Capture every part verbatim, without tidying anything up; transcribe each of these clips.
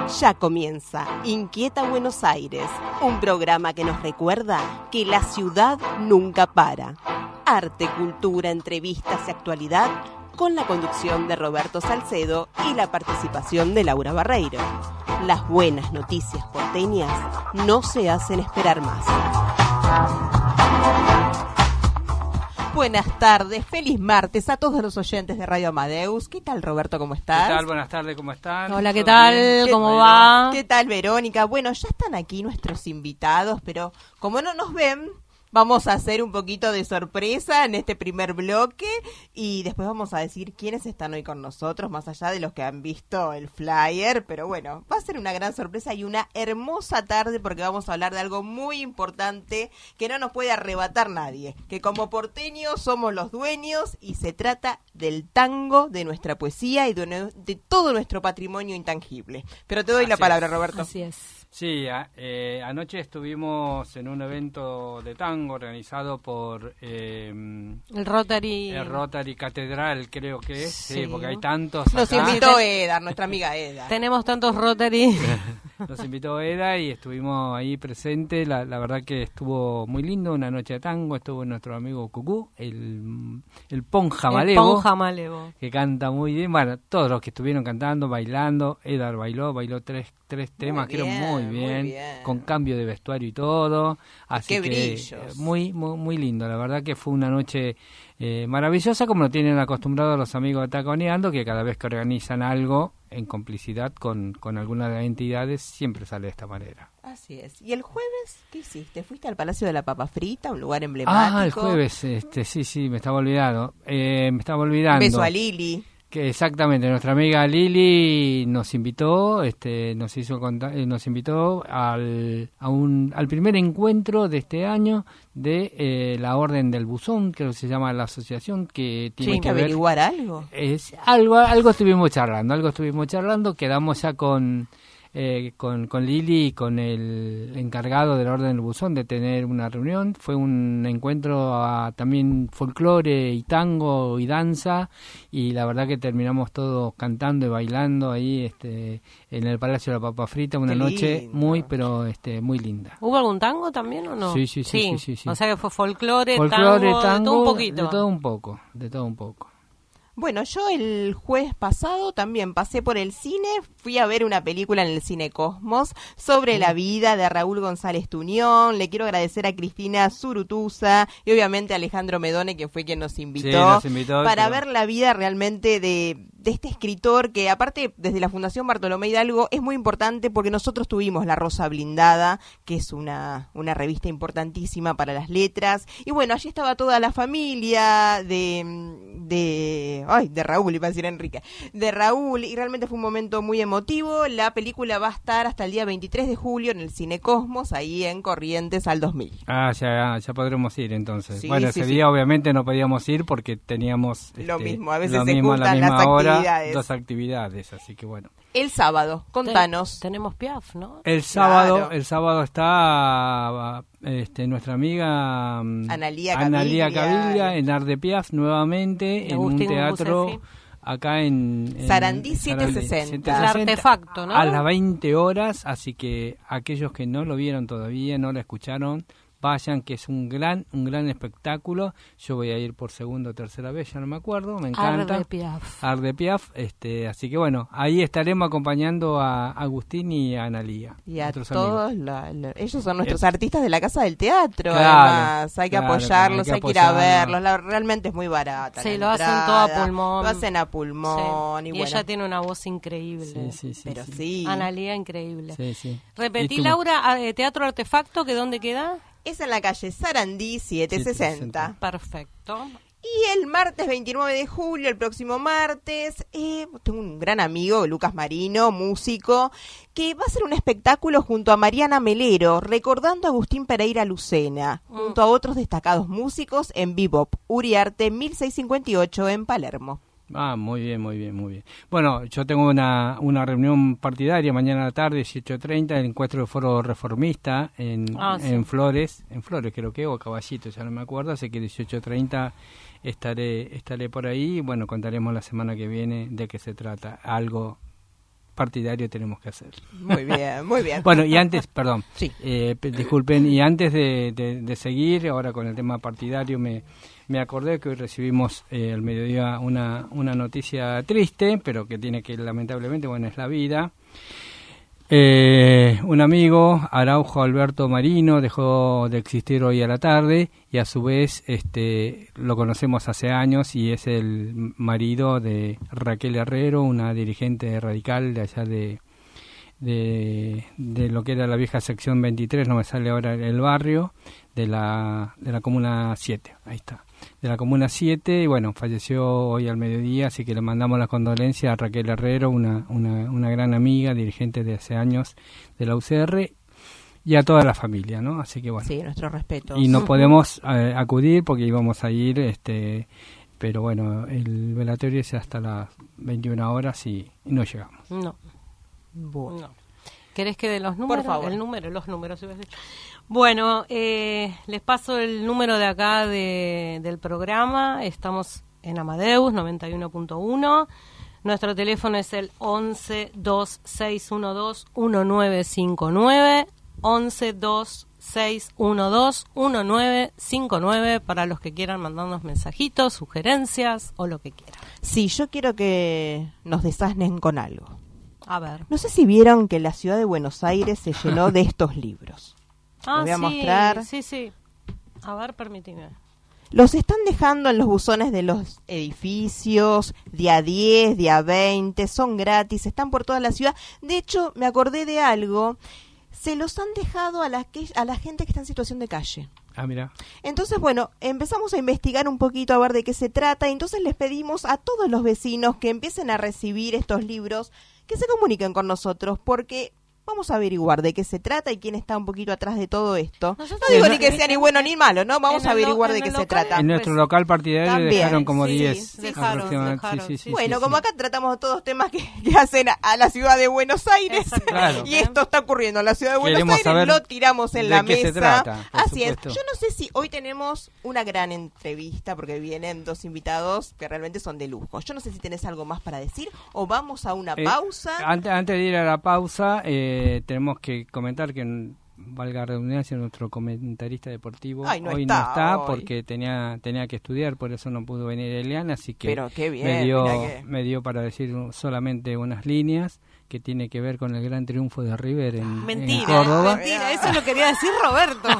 Ya comienza Inquieta Buenos Aires, un programa que nos recuerda que la ciudad nunca para. Arte, cultura, entrevistas y actualidad con la conducción de Roberto Salcedo y la participación de Laura Barreiro. Las buenas noticias porteñas no se hacen esperar más. Buenas tardes, feliz martes a todos los oyentes de Radio Amadeus. ¿Qué tal, Roberto? ¿Cómo estás? ¿Qué tal? Buenas tardes, ¿cómo están? Hola, ¿qué tal? ¿Qué ¿Cómo tal? va? ¿Qué tal, Verónica? Bueno, ya están aquí nuestros invitados, pero como no nos ven, vamos a hacer un poquito de sorpresa en este primer bloque y después vamos a decir quiénes están hoy con nosotros, más allá de los que han visto el flyer, pero bueno, va a ser una gran sorpresa y una hermosa tarde porque vamos a hablar de algo muy importante que no nos puede arrebatar nadie, que como porteños somos los dueños y se trata del tango, de nuestra poesía y de, de todo nuestro patrimonio intangible. Pero te doy Así la palabra, es. Roberto. Así es. Sí, a, eh, anoche estuvimos en un evento de tango organizado por eh, El Rotary. el Rotary Catedral, creo que es, sí, Sí. porque hay tantos Nos acá. invitó Eda, nuestra amiga Eda. Tenemos tantos Rotary. Nos invitó Eda y estuvimos ahí presentes. La, la verdad que estuvo muy lindo, una noche de tango. Estuvo nuestro amigo Cucú, el, el Ponja El Malevo, Ponja Malevo. que canta muy bien. Bueno, todos los que estuvieron cantando, bailando. Edar bailó, bailó tres, tres temas, creo bien, muy muy bien, bien. con cambio de vestuario y todo. Así Qué que brillos. eh, muy, muy, muy lindo. La verdad que fue una noche eh, maravillosa, como lo tienen acostumbrados los amigos de Taconeando, que cada vez que organizan algo en complicidad con, con alguna de las entidades, siempre sale de esta manera. Así es. ¿Y el jueves qué hiciste? ¿Fuiste al Palacio de la Papa Frita, un lugar emblemático? Ah, el jueves, este, sí, sí, me estaba olvidando. Eh, me estaba olvidando. Beso a Lili. Que exactamente, nuestra amiga Lili nos invitó, este, nos hizo conta- eh, nos invitó al a un al primer encuentro de este año de eh, la Orden del Buzón, creo que se llama la asociación, que tiene ¿Tienes que que ver averiguar algo? es algo algo estuvimos charlando, algo estuvimos charlando, quedamos ya con eh, con, con Lili y con el encargado de la Orden del Buzón de tener una reunión. Fue un encuentro a, también folclore y tango y danza, y la verdad que terminamos todos cantando y bailando ahí este en el Palacio de la Papa Frita, una Qué noche lindo. muy pero este muy linda. ¿Hubo algún tango también o no? Sí, sí, sí, sí, sí, sí. O sea que fue folclore, Folclore, tango, tango, de todo un poquito. de todo un poco, de todo un poco. Bueno, yo el jueves pasado también pasé por el cine, fui a ver una película en el Cine Cosmos sobre la vida de Raúl González Tuñón. Le quiero agradecer a Cristina Zurutuza y obviamente a Alejandro Medone, que fue quien nos invitó, Sí, nos invitó, para pero- ver la vida realmente de, de este escritor que aparte desde la Fundación Bartolomé Hidalgo es muy importante porque nosotros tuvimos La Rosa Blindada, que es una, una revista importantísima para las letras. Y bueno, allí estaba toda la familia de... de Ay, de Raúl, iba a decir Enrique. De Raúl, y realmente fue un momento muy emotivo. La película va a estar hasta el día veintitrés de julio en el Cine Cosmos, ahí en Corrientes al dos mil. Ah, ya, ya podremos ir entonces. Sí, bueno, sí, ese sí. día obviamente no podíamos ir porque teníamos Lo este, mismo, a veces lo se mismo a la juntan las misma hora, actividades. dos actividades, así que bueno. El sábado, contanos. Ten- tenemos Piaf, ¿no? El sábado, Claro. el sábado está este, nuestra amiga mm, Analía Analía Caviglia. Caviglia en Art de Piaf nuevamente en Agustín un teatro Bucefi. acá en, en Sarandí Sarandí, setecientos sesenta. El artefacto, ¿no? a las veinte horas, así que aquellos que no lo vieron todavía, no la escucharon, vayan, que es un gran un gran espectáculo. Yo voy a ir por segunda o tercera vez, ya no me acuerdo, me encanta. Art de Piaf. Art de Piaf, este, así que bueno, ahí estaremos acompañando a Agustín y a Analía. Y a nuestros todos, amigos. la- la- ellos son nuestros Eh, artistas de la Casa del Teatro, Claro, además. Hay que claro, apoyarlos, claro, hay hay que que ir a apoyarlos. verlos. La- realmente es muy barata. Sí, la lo hacen entrada, todo a pulmón. Lo hacen a pulmón. Sí. Y, Y, bueno, ella tiene una voz increíble. Sí, sí, sí. pero sí. sí. Analía, increíble. Sí, sí. Repetí, ¿Y tú? Laura, ah, eh, Teatro Artefacto, ¿que dónde queda? Es en la calle Sarandí setecientos sesenta. setecientos sesenta. Perfecto. Y el martes veintinueve de julio, el próximo martes, eh, tengo un gran amigo, Lucas Marino, músico, que va a hacer un espectáculo junto a Mariana Melero, recordando a Agustín Pereira Lucena, Mm. junto a otros destacados músicos en Bebop, Uriarte mil seiscientos cincuenta y ocho en Palermo. Ah, muy bien, muy bien, muy bien. Bueno, yo tengo una, una reunión partidaria mañana a la tarde, dieciocho treinta, el encuentro del Foro Reformista en, Ah, sí. en Flores, en Flores creo que, o Caballito, ya no me acuerdo, así que dieciocho treinta estaré estaré por ahí y bueno, contaremos la semana que viene de qué se trata, algo partidario tenemos que hacer. Muy bien, muy bien. Bueno, y antes, perdón, Sí. eh, p- disculpen, y antes de, de- de seguir, ahora con el tema partidario, me, me acordé que hoy recibimos eh, al mediodía una, una noticia triste, pero que tiene que, lamentablemente, bueno, es la vida. Eh, un amigo, Araujo Alberto Marino, dejó de existir hoy a la tarde y a su vez este, lo conocemos hace años y es el marido de Raquel Herrero, una dirigente radical de allá de, de, de lo que era la vieja sección veintitrés, no me sale ahora el barrio, de la, de la Comuna siete, ahí está. De la Comuna siete, y bueno, falleció hoy al mediodía, así que le mandamos las condolencias a Raquel Herrero, una, una, una gran amiga, dirigente de hace años de la U C R, y a toda la familia, ¿no? Así que bueno. Sí, nuestro respeto. Y no podemos eh, acudir porque íbamos a ir, este pero bueno, el velatorio es hasta las veintiuna horas y, y no llegamos. No, Bueno. no. ¿Querés que de los números? favor. El número, los números. ibas a decir. Bueno, eh, les paso el número de acá de, del programa. Estamos en Amadeus noventa y uno punto uno. Nuestro teléfono es el once dos seis uno dos uno nueve cinco nueve. once dos seis uno dos uno nueve cinco nueve para los que quieran mandarnos mensajitos, sugerencias o lo que quieran. Sí, yo quiero que nos desasnen con algo. A ver. No sé si vieron que la ciudad de Buenos Aires se llenó de estos libros. Ah, Los voy a sí, mostrar. sí, sí. A ver, permíteme. Los están dejando en los buzones de los edificios, día diez, día veinte, son gratis, están por toda la ciudad. De hecho, me acordé de algo, se los han dejado a la, que, a la gente que está en situación de calle. Ah, mira. Entonces, bueno, empezamos a investigar un poquito a ver de qué se trata, y entonces les pedimos a todos los vecinos que empiecen a recibir estos libros, que se comuniquen con nosotros, porque vamos a averiguar de qué se trata y quién está un poquito atrás de todo esto. Nosotros No digo en- ni que sea ni bueno ni malo, ¿no? Vamos en a el lo- averiguar en de el qué se local- trata. En nuestro pues, local partidario también, dejaron como sí, diez. sí, dejaron, aproximadamente. dejaron, Sí, sí, sí, Bueno, sí, como sí. acá tratamos todos temas que, que hacen a, a la ciudad de Buenos Aires, Exactamente. Claro. y esto está ocurriendo en la ciudad de Buenos Queremos Aires, saber lo tiramos en de la qué se mesa. trata, por Así es. supuesto. Yo no sé si hoy tenemos una gran entrevista, porque vienen dos invitados que realmente son de lujo. Yo no sé si tenés algo más para decir, o vamos a una Eh, pausa. Antes, antes de ir a la pausa, eh, tenemos que comentar que, mm, valga la redundancia, nuestro comentarista deportivo Ay, no hoy está no está hoy. porque tenía tenía que estudiar, por eso no pudo venir Eliana, así que Pero qué bien, me, dio, mirá que- me dio para decir solamente unas líneas que tiene que ver con el gran triunfo de River en, en Mentira, Córdoba. mentira, eso lo quería decir Roberto.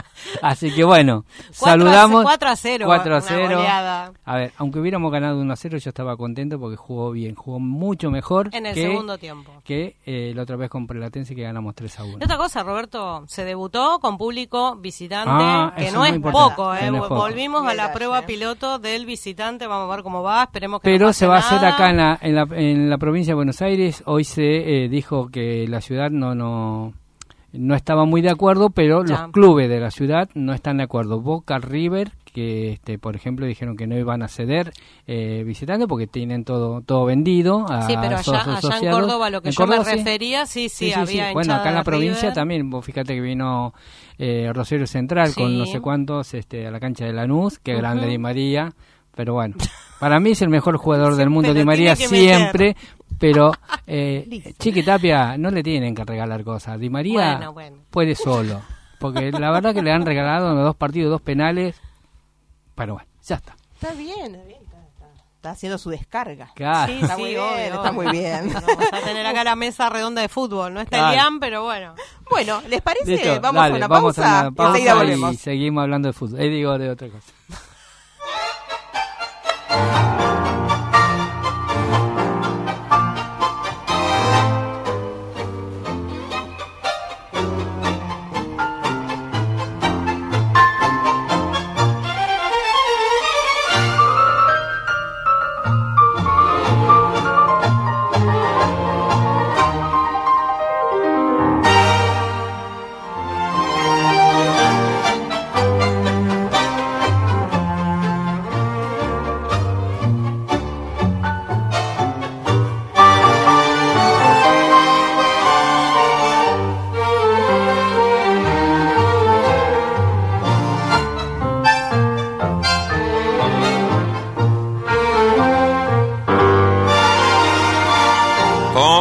Así que bueno, Cuatro a- saludamos. cuatro a cero, cuatro a una cero. goleada. A ver, aunque hubiéramos ganado uno a cero, yo estaba contento porque jugó bien, jugó mucho mejor En el que, segundo tiempo. que eh, la otra vez con Platense que ganamos tres a uno. Y otra cosa, Roberto, se debutó con público visitante, Ah, que eso no es es muy importante. poco, ¿eh? Que no es poco. Volvimos a Bien, la gracias. prueba piloto del visitante, vamos a ver cómo va, esperemos que no Pero pase se va a hacer nada. acá en la, en, la, en la provincia de Buenos Aires. Hoy se eh, dijo que la ciudad no no no estaba muy de acuerdo, pero Ya. los clubes de la ciudad no están de acuerdo. Boca, River, que este por ejemplo dijeron que no iban a ceder eh, visitando porque tienen todo todo vendido. A Sí, pero sus allá, allá en asociados. Córdoba, lo que ¿En yo Córdoba, me sí? refería, sí, sí, Sí, sí, había sí. Bueno, hinchada acá en la de provincia River. también, vos fíjate que vino eh, Rosario Central con Sí. no sé cuántos este, a la cancha de Lanús, que Ujú. grande Di María, pero bueno, para mí es el mejor jugador del mundo Pero Di María tiene que meter. siempre, pero eh, Listo. Chiqui Tapia no le tienen que regalar cosas, Di María Bueno, bueno. puede solo, porque la verdad que le han regalado en los dos partidos dos penales, pero bueno, ya está. Está bien, está bien, está, está- está haciendo su descarga. Claro. Sí, Está sí, muy obvio, bien, está obvio. muy bien. Vamos a tener acá la mesa redonda de fútbol. No está Claro. Elian, pero bueno. Bueno, ¿les parece? Listo, vamos dale, a una vamos pausa, a una pausa y enseguida y volvemos. seguimos hablando de fútbol, eh, digo de otra cosa.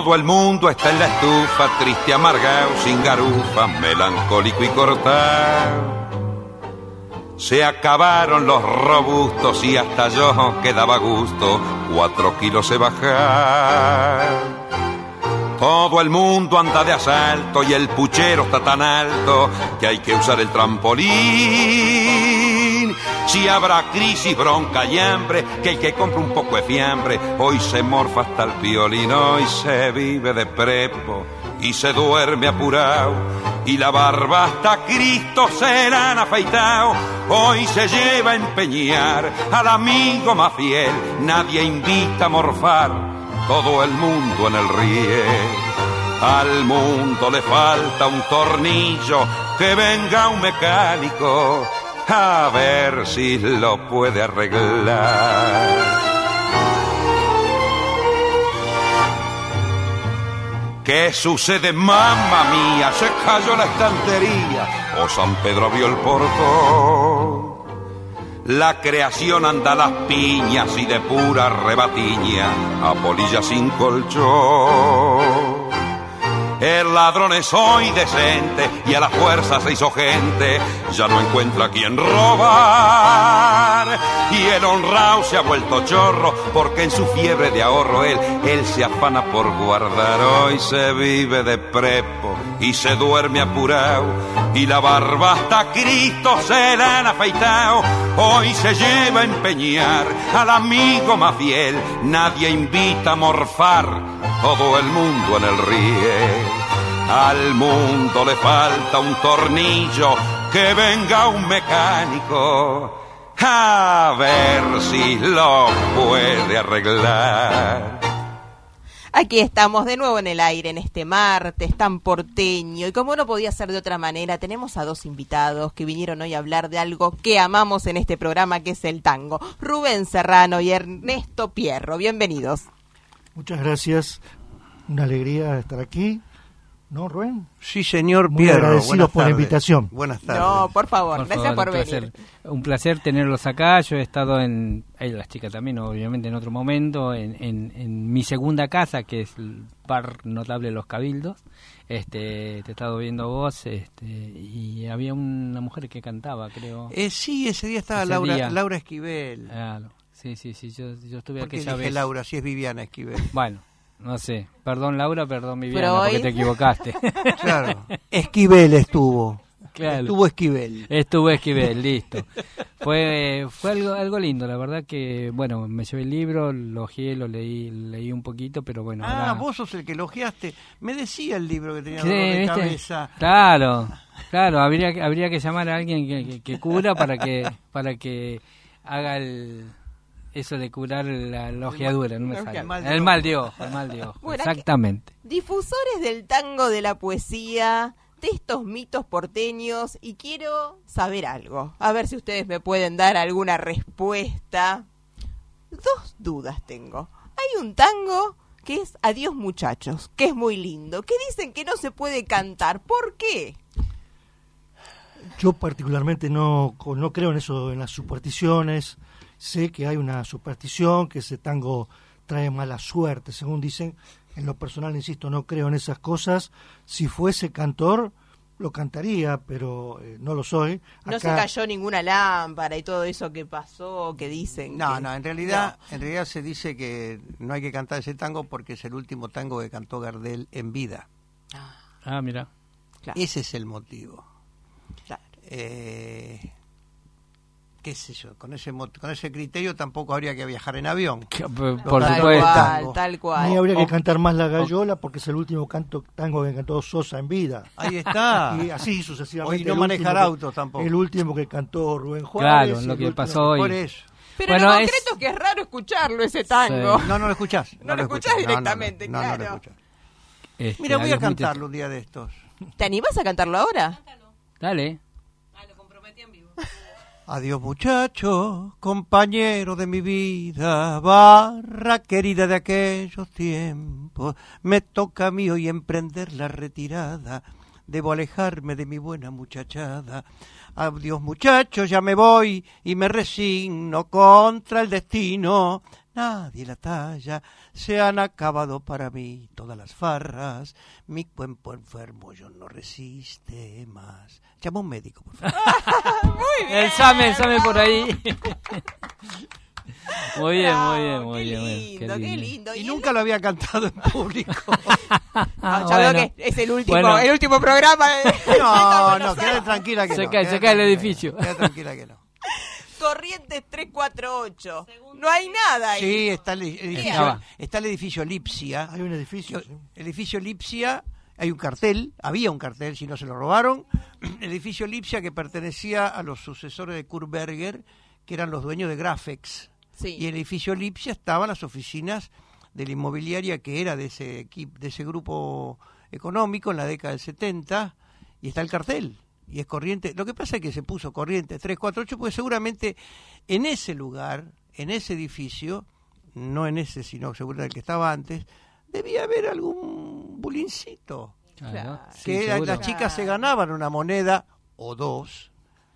Todo el mundo está en la estufa, triste, amargado, sin garufa, melancólico y cortado. Se acabaron los robustos y hasta yo quedaba a gusto, cuatro kilos he bajado. Todo el mundo anda de asalto y el puchero está tan alto que hay que usar el trampolín. Si habrá crisis, bronca y hambre, que el que compra un poco de fiambre hoy se morfa hasta el piolín, hoy se vive de prepo y se duerme apurado, y la barba hasta Cristo se la han afeitado. Hoy se lleva a empeñar al amigo más fiel, nadie invita a morfar, todo el mundo en el riel. Al mundo le falta un tornillo, que venga un mecánico a ver si lo puede arreglar. ¿Qué sucede, mamma mía? Se cayó la estantería o San Pedro abrió el portón. La creación anda a las piñas y de pura rebatiña a polilla sin colchón. El ladrón es hoy decente y a la fuerza se hizo gente, ya no encuentra a quien robar. Y el honrado se ha vuelto chorro porque en su fiebre de ahorro él, él se afana por guardar. Hoy se vive de prepo y se duerme apurado, y la barba hasta Cristo se la han afeitado. Hoy se lleva a empeñar al amigo más fiel, nadie invita a morfar, todo el mundo en el riel. Al mundo le falta un tornillo, que venga un mecánico a ver si lo puede arreglar. Aquí estamos de nuevo en el aire en este martes tan porteño, y como no podía ser de otra manera, tenemos a dos invitados que vinieron hoy a hablar de algo que amamos en este programa, que es el tango. Rubén Serrano y Ernesto Pierro, bienvenidos. Muchas gracias, una alegría estar aquí. ¿No, Rubén? Sí, señor Muy Pierro. agradecido por la invitación. Buenas tardes. No, por favor, Por gracias favor, por un venir. placer. Un placer tenerlos acá. Yo he estado en, eh, las chicas también, obviamente, en otro momento, en, en, en mi segunda casa, que es el bar notable Los Cabildos. Este, te he estado viendo vos, este, y había una mujer que cantaba, creo. Eh, sí, ese día estaba Ese Laura, día. Laura Esquivel. Claro. Sí, sí, sí, yo, yo estuve ¿Por qué aquella dije vez. Laura, si es Viviana Esquivel? Bueno, no sé. Perdón, Laura, perdón, Viviana, Pero hoy- porque te equivocaste. Claro. Esquivel estuvo. Claro. Estuvo Esquivel. Estuvo Esquivel, listo. Fue fue algo algo lindo, la verdad que, bueno, me llevé el libro, lo ojeé, lo leí leí un poquito, pero bueno. Ah, ahora... vos sos el que elogiaste. Me decía el libro que tenía Sí, dolor de ¿viste? cabeza. Claro, claro, habría, que- habría que llamar a alguien que, que, que cura para que para que haga el... Eso de curar la, la ojeadura, no me sale. el mal de El ojo. mal de ojo, el mal de ojo, Bueno, exactamente. Difusores del tango, de la poesía, de estos mitos porteños, y quiero saber algo. A ver si ustedes me pueden dar alguna respuesta. Dos dudas tengo. Hay un tango que es Adiós muchachos, que es muy lindo, que dicen que no se puede cantar. ¿Por qué? Yo particularmente no, no creo en eso, en las supersticiones. Sé que hay una superstición, que ese tango trae mala suerte, según dicen. En lo personal, insisto, no creo en esas cosas. Si fuese cantor, lo cantaría, pero eh, no lo soy. No Acá- se cayó ninguna lámpara y todo eso que pasó, que dicen. No, que- no, en realidad, en realidad se dice que no hay que cantar ese tango porque es el último tango que cantó Gardel en vida. Ah, mira. Claro, Ese es el motivo. claro. Eh, qué sé yo, con ese mo- con ese criterio tampoco habría que viajar en avión. Por, Tal Tal supuesto. cual, tal cual. Ni habría que O- cantar más La Gallola, porque es el último canto tango que cantó Sosa en vida. Ahí está. Y así sucesivamente. Hoy no el manejar último que- autos tampoco. El último que cantó Rubén Juárez. Claro, y lo el que último pasó hoy. Por eso. Pero Bueno, lo es- concreto es que es raro escucharlo, ese tango. Sí. No, no lo escuchás. No lo escuchás no, no, no, directamente, no, no lo claro. escuchás. Este, Mira, voy a Adiós muchachos. cantarlo un día de estos. ¿Te animás a cantarlo ahora? Dale. Adiós muchacho, compañero de mi vida, barra querida de aquellos tiempos. Me toca a mí hoy emprender la retirada, debo alejarme de mi buena muchachada. Adiós muchacho, ya me voy y me resigno contra el destino. nadie la talla, se han acabado para mí todas las farras, mi cuerpo enfermo yo no resiste más. Llama a un médico, por favor. Muy bien. El Same, el Same por ahí. Muy bien, Bravo, muy bien, muy qué bien. muy bien, lindo, qué lindo. Y el- nunca lo había cantado en público. Ah, ya Bueno. veo que es el último, Bueno. el último programa. de- No, de no, Buenos quédate Aires. tranquila que Se no. cae- quédate se cae el tranquila edificio. que no, Quédate tranquila que no. Corrientes tres cuatro ocho. No hay nada ahí. Sí, está el edificio, Ah. está el edificio Lipsia. Hay un edificio. sí. El edificio Lipsia, hay un cartel, había un cartel, si no se lo robaron. El edificio Lipsia que pertenecía a los sucesores de Kurt Berger, que eran los dueños de Graphex. Sí. Y el edificio Lipsia estaban las oficinas de la inmobiliaria que era de ese equipo, de ese grupo económico en la década del setenta, y está el cartel. Y es Corriente. Lo que pasa es que se puso Corriente tres cuatro ocho porque seguramente en ese lugar, en ese edificio, no en ese, sino seguramente el que estaba antes, debía haber algún bulincito. Claro, sí, Que la- seguro. las chicas se ganaban una moneda o dos.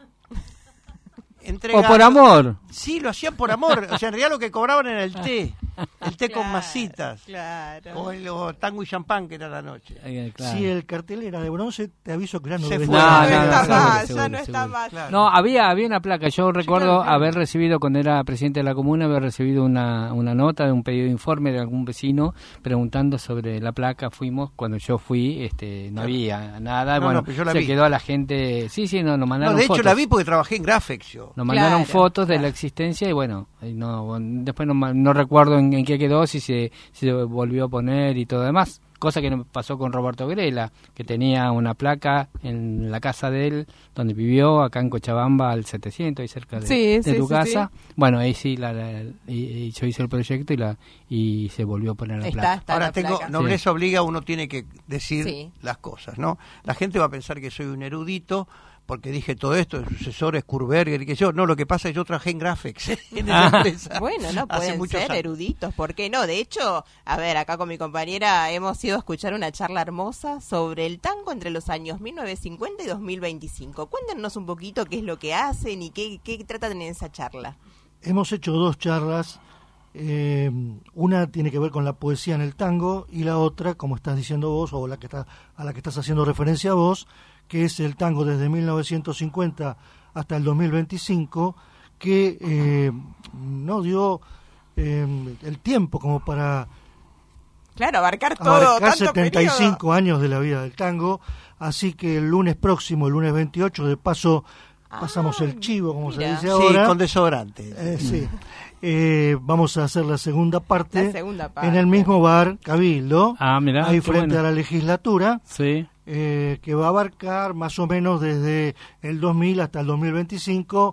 O entregando- por amor. Sí, lo hacían por amor. O sea, en realidad lo que cobraban era el té. El té con Claro, masitas. Claro. O el o tango y champán, que era la noche. Eh, claro. Si el cartel era de bronce, te aviso que ya no Se debe fue. estar. No, No, no, no, está seguro, más, seguro, ya no está seguro. más. Claro. No, había había una placa. Yo recuerdo claro, claro. haber recibido, cuando era presidente de la comuna, haber recibido una, una nota de un pedido de informe de algún vecino preguntando sobre la placa. Fuimos, cuando yo fui, este no Claro. había nada. No, bueno, no, pero yo la se vi. quedó a la gente. Sí, sí, no, nos No, mandaron de hecho fotos. la vi porque trabajé en Graphex yo. Nos mandaron Claro, fotos de claro. la existencia y bueno, y no, después no, ma- no recuerdo en, en qué quedó, si se, si se volvió a poner y todo demás. Cosa que nos pasó con Roberto Grela, que tenía una placa en la casa de él, donde vivió, acá en Cochabamba, al setecientos, ahí cerca de, Sí, de sí, tu sí, casa. Bueno, ahí sí, la, la- y, y yo hice el proyecto y la y se volvió a poner la Está, placa. está Ahora la tengo, placa. nobleza obliga, uno tiene que decir Sí. las cosas, ¿no? La gente va a pensar que soy un erudito porque dije todo esto, de sucesores, Kurberger y que yo. No, lo que pasa es que yo trabajé en Graphex. En esa Ah. empresa, Bueno, no hace pueden muchos ser años. eruditos, ¿por qué no? De hecho, a ver, acá con mi compañera hemos ido a escuchar una charla hermosa sobre el tango entre los años mil novecientos cincuenta y dos mil veinticinco. Cuéntenos un poquito qué es lo que hacen y qué, qué tratan en esa charla. Hemos hecho dos charlas. eh, una tiene que ver con la poesía en el tango y la otra, como estás diciendo vos, o la que está, a la que estás haciendo referencia vos, que es el tango desde mil novecientos cincuenta hasta el dos mil veinticinco, que eh, no dio eh, el tiempo como para Claro, abarcar todo, abarcar tanto setenta y cinco periodo. años de la vida del tango, así que el lunes próximo, el lunes veintiocho, de paso pasamos Ah, el chivo, como mira. se dice Sí, ahora. con desodorante. Eh, sí. Eh, vamos a hacer la segunda parte, La segunda parte. en el mismo bar Cabildo, Ah, mirá, ahí qué frente bueno. a la legislatura, Sí. eh, que va a abarcar más o menos desde el dos mil hasta el dos mil veinticinco.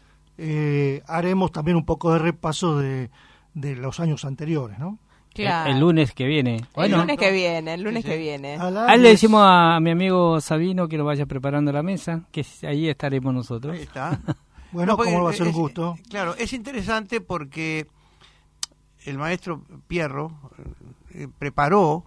Eh, haremos también un poco de repaso de, de los años anteriores, ¿no? Claro. El, el lunes que viene. El Bueno, lunes que viene, el lunes Sí, que sí. viene. A la ahí le diez. decimos a mi amigo Sabino que lo vaya preparando la mesa, que ahí estaremos nosotros. Ahí está. Bueno, No, porque como va a ser un es- gusto. Claro, es interesante porque el maestro Pierro eh, preparó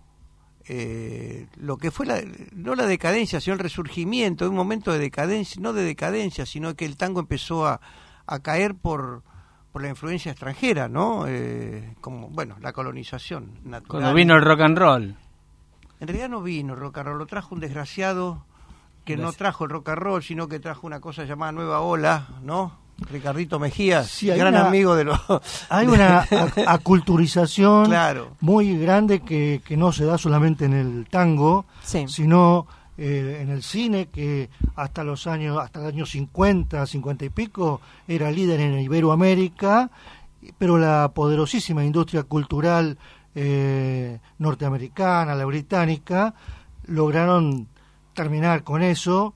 eh, lo que fue la, no la decadencia, sino el resurgimiento, un momento de decadencia, no de decadencia, sino que el tango empezó a, a caer por, por la influencia extranjera, ¿no? Eh, como, bueno, la colonización natural. Cuando vino el rock and roll. En realidad no vino el rock and roll, lo trajo un desgraciado que no trajo el rock and roll, sino que trajo una cosa llamada Nueva Ola, ¿no? Ricardito Mejías, Sí, hay gran una- amigo de los... Hay una ac- aculturización Claro. muy grande que, que no se da solamente en el tango, Sí. sino eh, en el cine, que hasta los años, hasta el año cincuenta, cincuenta y pico, era líder en Iberoamérica, pero la poderosísima industria cultural eh, norteamericana, la británica, lograron terminar con eso.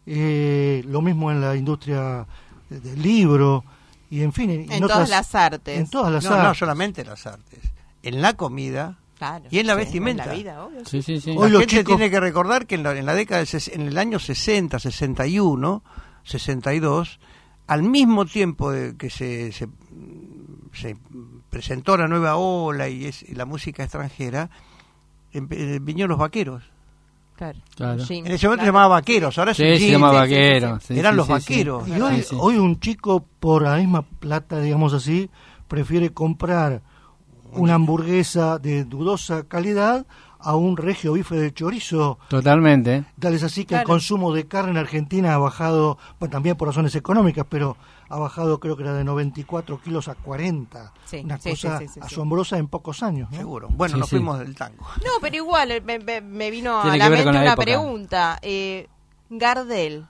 Eh, lo mismo en la industria de- del libro y en fin, en, En otras- todas las artes. en todas las No, no artes. solamente las artes, en la comida Claro. y en la Sí, vestimenta. en la vida, obvio. Sí, sí, sí. Hoy la los gente chicos- tiene que recordar que en la, en la década del ses- en el año sesenta, sesenta y uno, sesenta y dos, al mismo tiempo de que se, se, se presentó la nueva ola y, es, y la música extranjera, empe- eh, vinieron los vaqueros. Claro. Claro. Jean, En ese momento claro. se llamaba vaqueros, ahora es Sí, un se jean. llama sí, sí, vaquero. sí, Eran sí, los sí, sí. vaqueros. Y hoy, Sí, sí. hoy un chico por la misma plata, digamos así, prefiere comprar una hamburguesa de dudosa calidad a un regio bife de chorizo. Totalmente. Tal es así que Claro. el consumo de carne en Argentina ha bajado, bueno, también por razones económicas, pero ha bajado, creo que era de noventa y cuatro kilos a cuarenta. Sí, Una sí, cosa sí, sí, sí, sí. asombrosa en pocos años, ¿no? Seguro. Bueno, Sí, nos sí. fuimos del tango. No, pero igual eh, me, me- me vino Tiene a que la ver mente con la una época. pregunta. Eh, Gardel,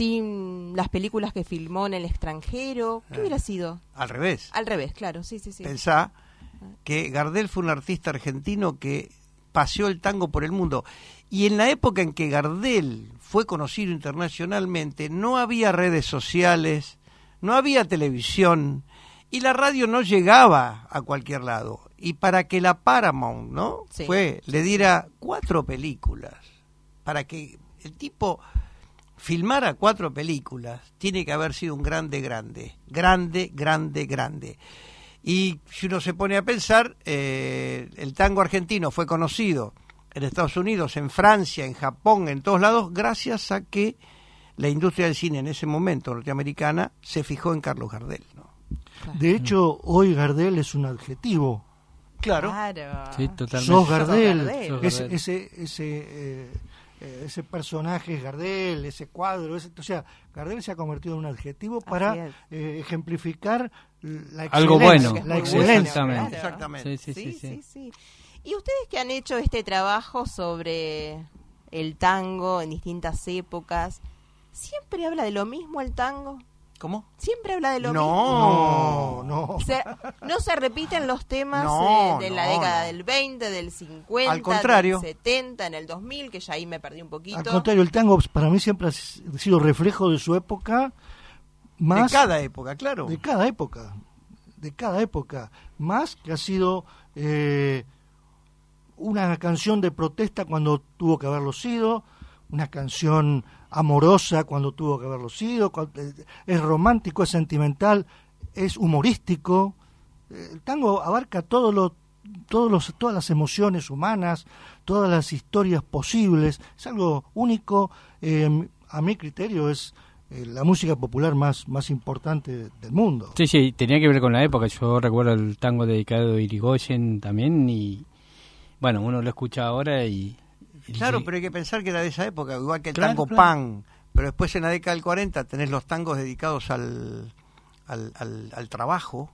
sin las películas que filmó en el extranjero, ¿qué Eh. hubiera sido? Al revés. Al revés, claro, sí, sí, sí. Pensá que Gardel fue un artista argentino que paseó el tango por el mundo. Y en la época en que Gardel fue conocido internacionalmente, no había redes sociales, no había televisión, y la radio no llegaba a cualquier lado. Y para que la Paramount, ¿no? Sí. Fue, le diera cuatro películas, para que el tipo filmara cuatro películas, tiene que haber sido un grande, grande, grande, grande, grande. Y si uno se pone a pensar, eh, el tango argentino fue conocido en Estados Unidos, en Francia, en Japón, en todos lados, gracias a que la industria del cine en ese momento norteamericana se fijó en Carlos Gardel, ¿no? De hecho, hoy Gardel es un adjetivo. Claro. Claro. Sí, totalmente. Sos Gardel. Gardel. Sos Ese, Gardel. ese, ese, eh, eh, ese personaje es Gardel, ese cuadro, ese, o sea, Gardel se ha convertido en un adjetivo para Así es. eh, ejemplificar la Algo excelencia, bueno. la Muy excelencia. bueno, Exactamente. claro. Exactamente. Sí, sí, sí, sí. sí. ¿Y ustedes que han hecho este trabajo sobre el tango en distintas épocas, siempre habla de lo mismo el tango? ¿Cómo? ¿Siempre habla de lo No. mismo? No, no. Se- ¿No se repiten los temas No, eh, de la no, década no. del veinte, del cincuenta, Al contrario. del setenta, en el dos mil, que ya ahí me perdí un poquito? Al contrario, el tango para mí siempre ha sido reflejo de su época, más De cada época, claro. de cada época, de cada época, más que ha sido eh, una canción de protesta cuando tuvo que haberlo sido, una canción amorosa cuando tuvo que haberlo sido, cuan- eh, es romántico, es sentimental, es humorístico. Eh, El tango abarca todos los todos los todas las emociones humanas, todas las historias posibles, es algo único. Eh, a mi criterio es eh, la música popular más más importante del mundo. Sí, sí, tenía que ver con la época. Yo recuerdo el tango dedicado a Irigoyen también y, bueno, uno lo escucha ahora y... y Claro, sí. pero hay que pensar que era de esa época, igual que el Claro, tango claro. pan. Pero después en la década del cuarenta tenés los tangos dedicados al, al, al, al trabajo,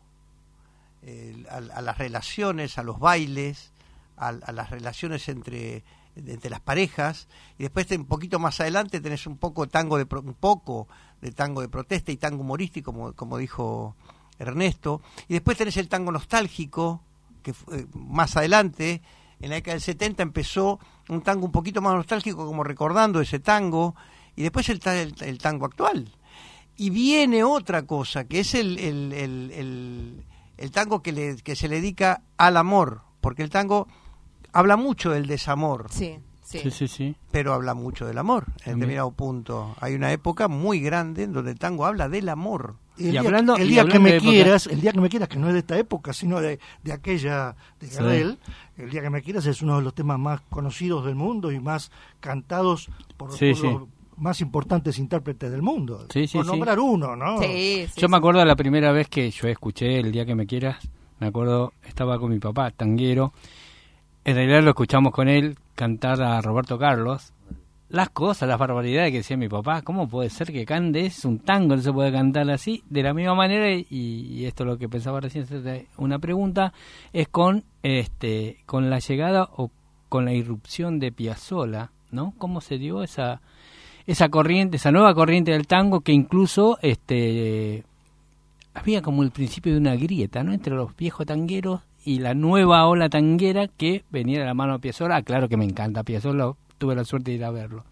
eh, a, a las relaciones, a los bailes, a, a las relaciones entre, entre las parejas. Y después un poquito más adelante tenés un poco tango de pro- un poco de tango de protesta y tango humorístico, como, como dijo Ernesto. Y después tenés el tango nostálgico, que fue, eh, más adelante, en la década del setenta empezó un tango un poquito más nostálgico, como recordando ese tango, y después el, ta- el, el tango actual. Y viene otra cosa, que es el, el, el, el, el tango que, le, que se le dedica al amor, porque el tango habla mucho del desamor, Sí, sí. Sí, sí, sí. pero habla mucho del amor, en También. determinado punto. Hay una época muy grande en donde el tango habla del amor. El Y día, hablando- el y día que hablando me de época- quieras, el día que me quieras, que no es de esta época, sino de, de aquella de Sí. Gardel, el día que me quieras es uno de los temas más conocidos del mundo y más cantados por, Sí, por sí. los más importantes intérpretes del mundo. Sí, sí, por sí. nombrar uno, ¿no? Sí, sí, Yo me sí. acuerdo la primera vez que yo escuché El día que me quieras, me acuerdo, estaba con mi papá, tanguero, en realidad lo escuchamos con él cantar a Roberto Carlos, las cosas, las barbaridades que decía mi papá, ¿cómo puede ser que cante? Es un tango, no se puede cantar así, de la misma manera, y, y esto es lo que pensaba recién, hacerte una pregunta, es con este con la llegada o con la irrupción de Piazzolla, ¿no? ¿Cómo se dio esa esa corriente, esa nueva corriente del tango que incluso este había como el principio de una grieta, ¿no? Entre los viejos tangueros y la nueva ola tanguera que venía de la mano de Piazzolla. Ah, claro que me encanta Piazzolla, tuve la suerte de ir a verlo.